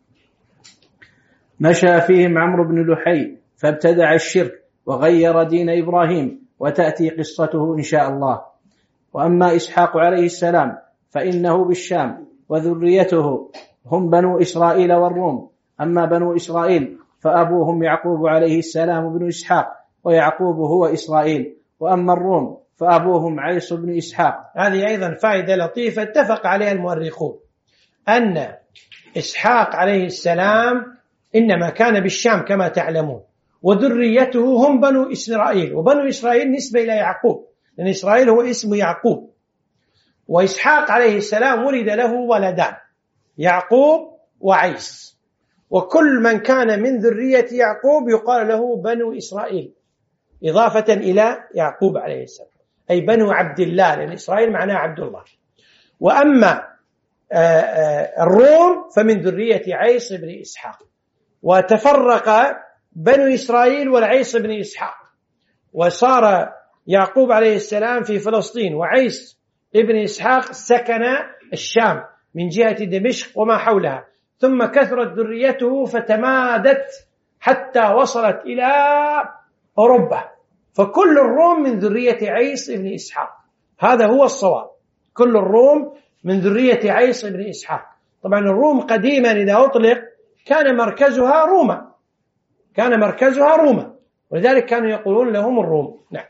مشى فيهم عمرو بن لحي فابتدع الشرك وغير دين إبراهيم، وتأتي قصته إن شاء الله. وأما إسحاق عليه السلام فإنه بالشام، وذريته هم بنو إسرائيل والروم. أما بنو إسرائيل فأبوهم يعقوب عليه السلام بن إسحاق، ويعقوب هو إسرائيل. وأما الروم فأبوهم عيسى بن إسحاق. هذه أيضا فائدة لطيفة اتفق عليها المؤرخون، أن إسحاق عليه السلام إنما كان بالشام كما تعلمون، وذريته هم بنو إسرائيل، وبنو إسرائيل نسبة إلى يعقوب لأن إسرائيل هو اسم يعقوب. وإسحاق عليه السلام ولد له ولدان يعقوب وعيس، وكل من كان من ذرية يعقوب يقال له بنو إسرائيل إضافة إلى يعقوب عليه السلام، أي بنو عبد الله، لأن إسرائيل معناه عبد الله. وأما الروم فمن ذرية عيسى بن إسحاق. وتفرق بنو إسرائيل والعيس بن إسحاق، وصار يعقوب عليه السلام في فلسطين، وعيس ابن إسحاق سكن الشام من جهة دمشق وما حولها، ثم كثرت ذريته فتمادت حتى وصلت إلى أوروبا، فكل الروم من ذرية عيس ابن إسحاق. هذا هو الصواب، كل الروم من ذرية عيس ابن إسحاق. طبعا الروم قديما إذا أطلق كان مركزها روما، كان مركزها روما، ولذلك كانوا يقولون لهم الروم. نعم.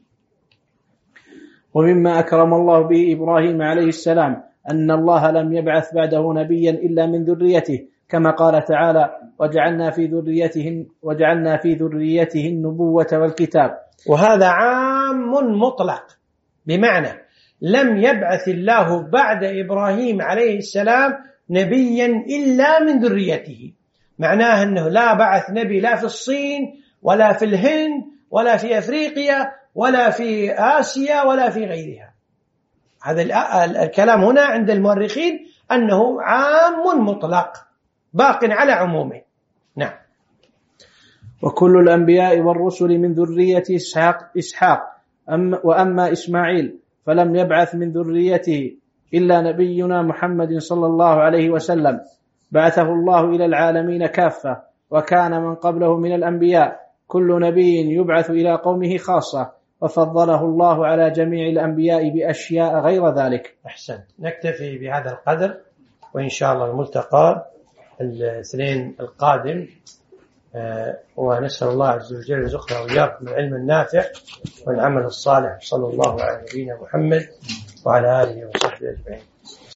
ومما أكرم الله به إبراهيم عليه السلام أن الله لم يبعث بعده نبيا إلا من ذريته، كما قال تعالى: وجعلنا في ذريته وجعلنا في ذريته النبوة والكتاب. وهذا عام مطلق، بمعنى لم يبعث الله بعد إبراهيم عليه السلام نبيا إلا من ذريته، معناه أنه لا بعث نبي لا في الصين ولا في الهند ولا في أفريقيا ولا في آسيا ولا في غيرها. هذا الكلام هنا عند المؤرخين أنه عام مطلق باق على عمومه. نعم. وكل الأنبياء والرسل من ذرية إسحاق, إسحاق وأما إسماعيل فلم يبعث من ذريته إلا نبينا محمد صلى الله عليه وسلم، بعثه الله إلى العالمين كافة، وكان من قبله من الأنبياء كل نبي يبعث إلى قومه خاصة، وفضله الله على جميع الأنبياء بأشياء غير ذلك. أحسن. نكتفي بهذا القدر، وإن شاء الله الملتقى الاثنين القادم، ونسأل الله عز وجل يرزقنا وإياكم العلم النافع والعمل الصالح. صلى الله على نبينا محمد وعلى آله وصحبه أجمعين.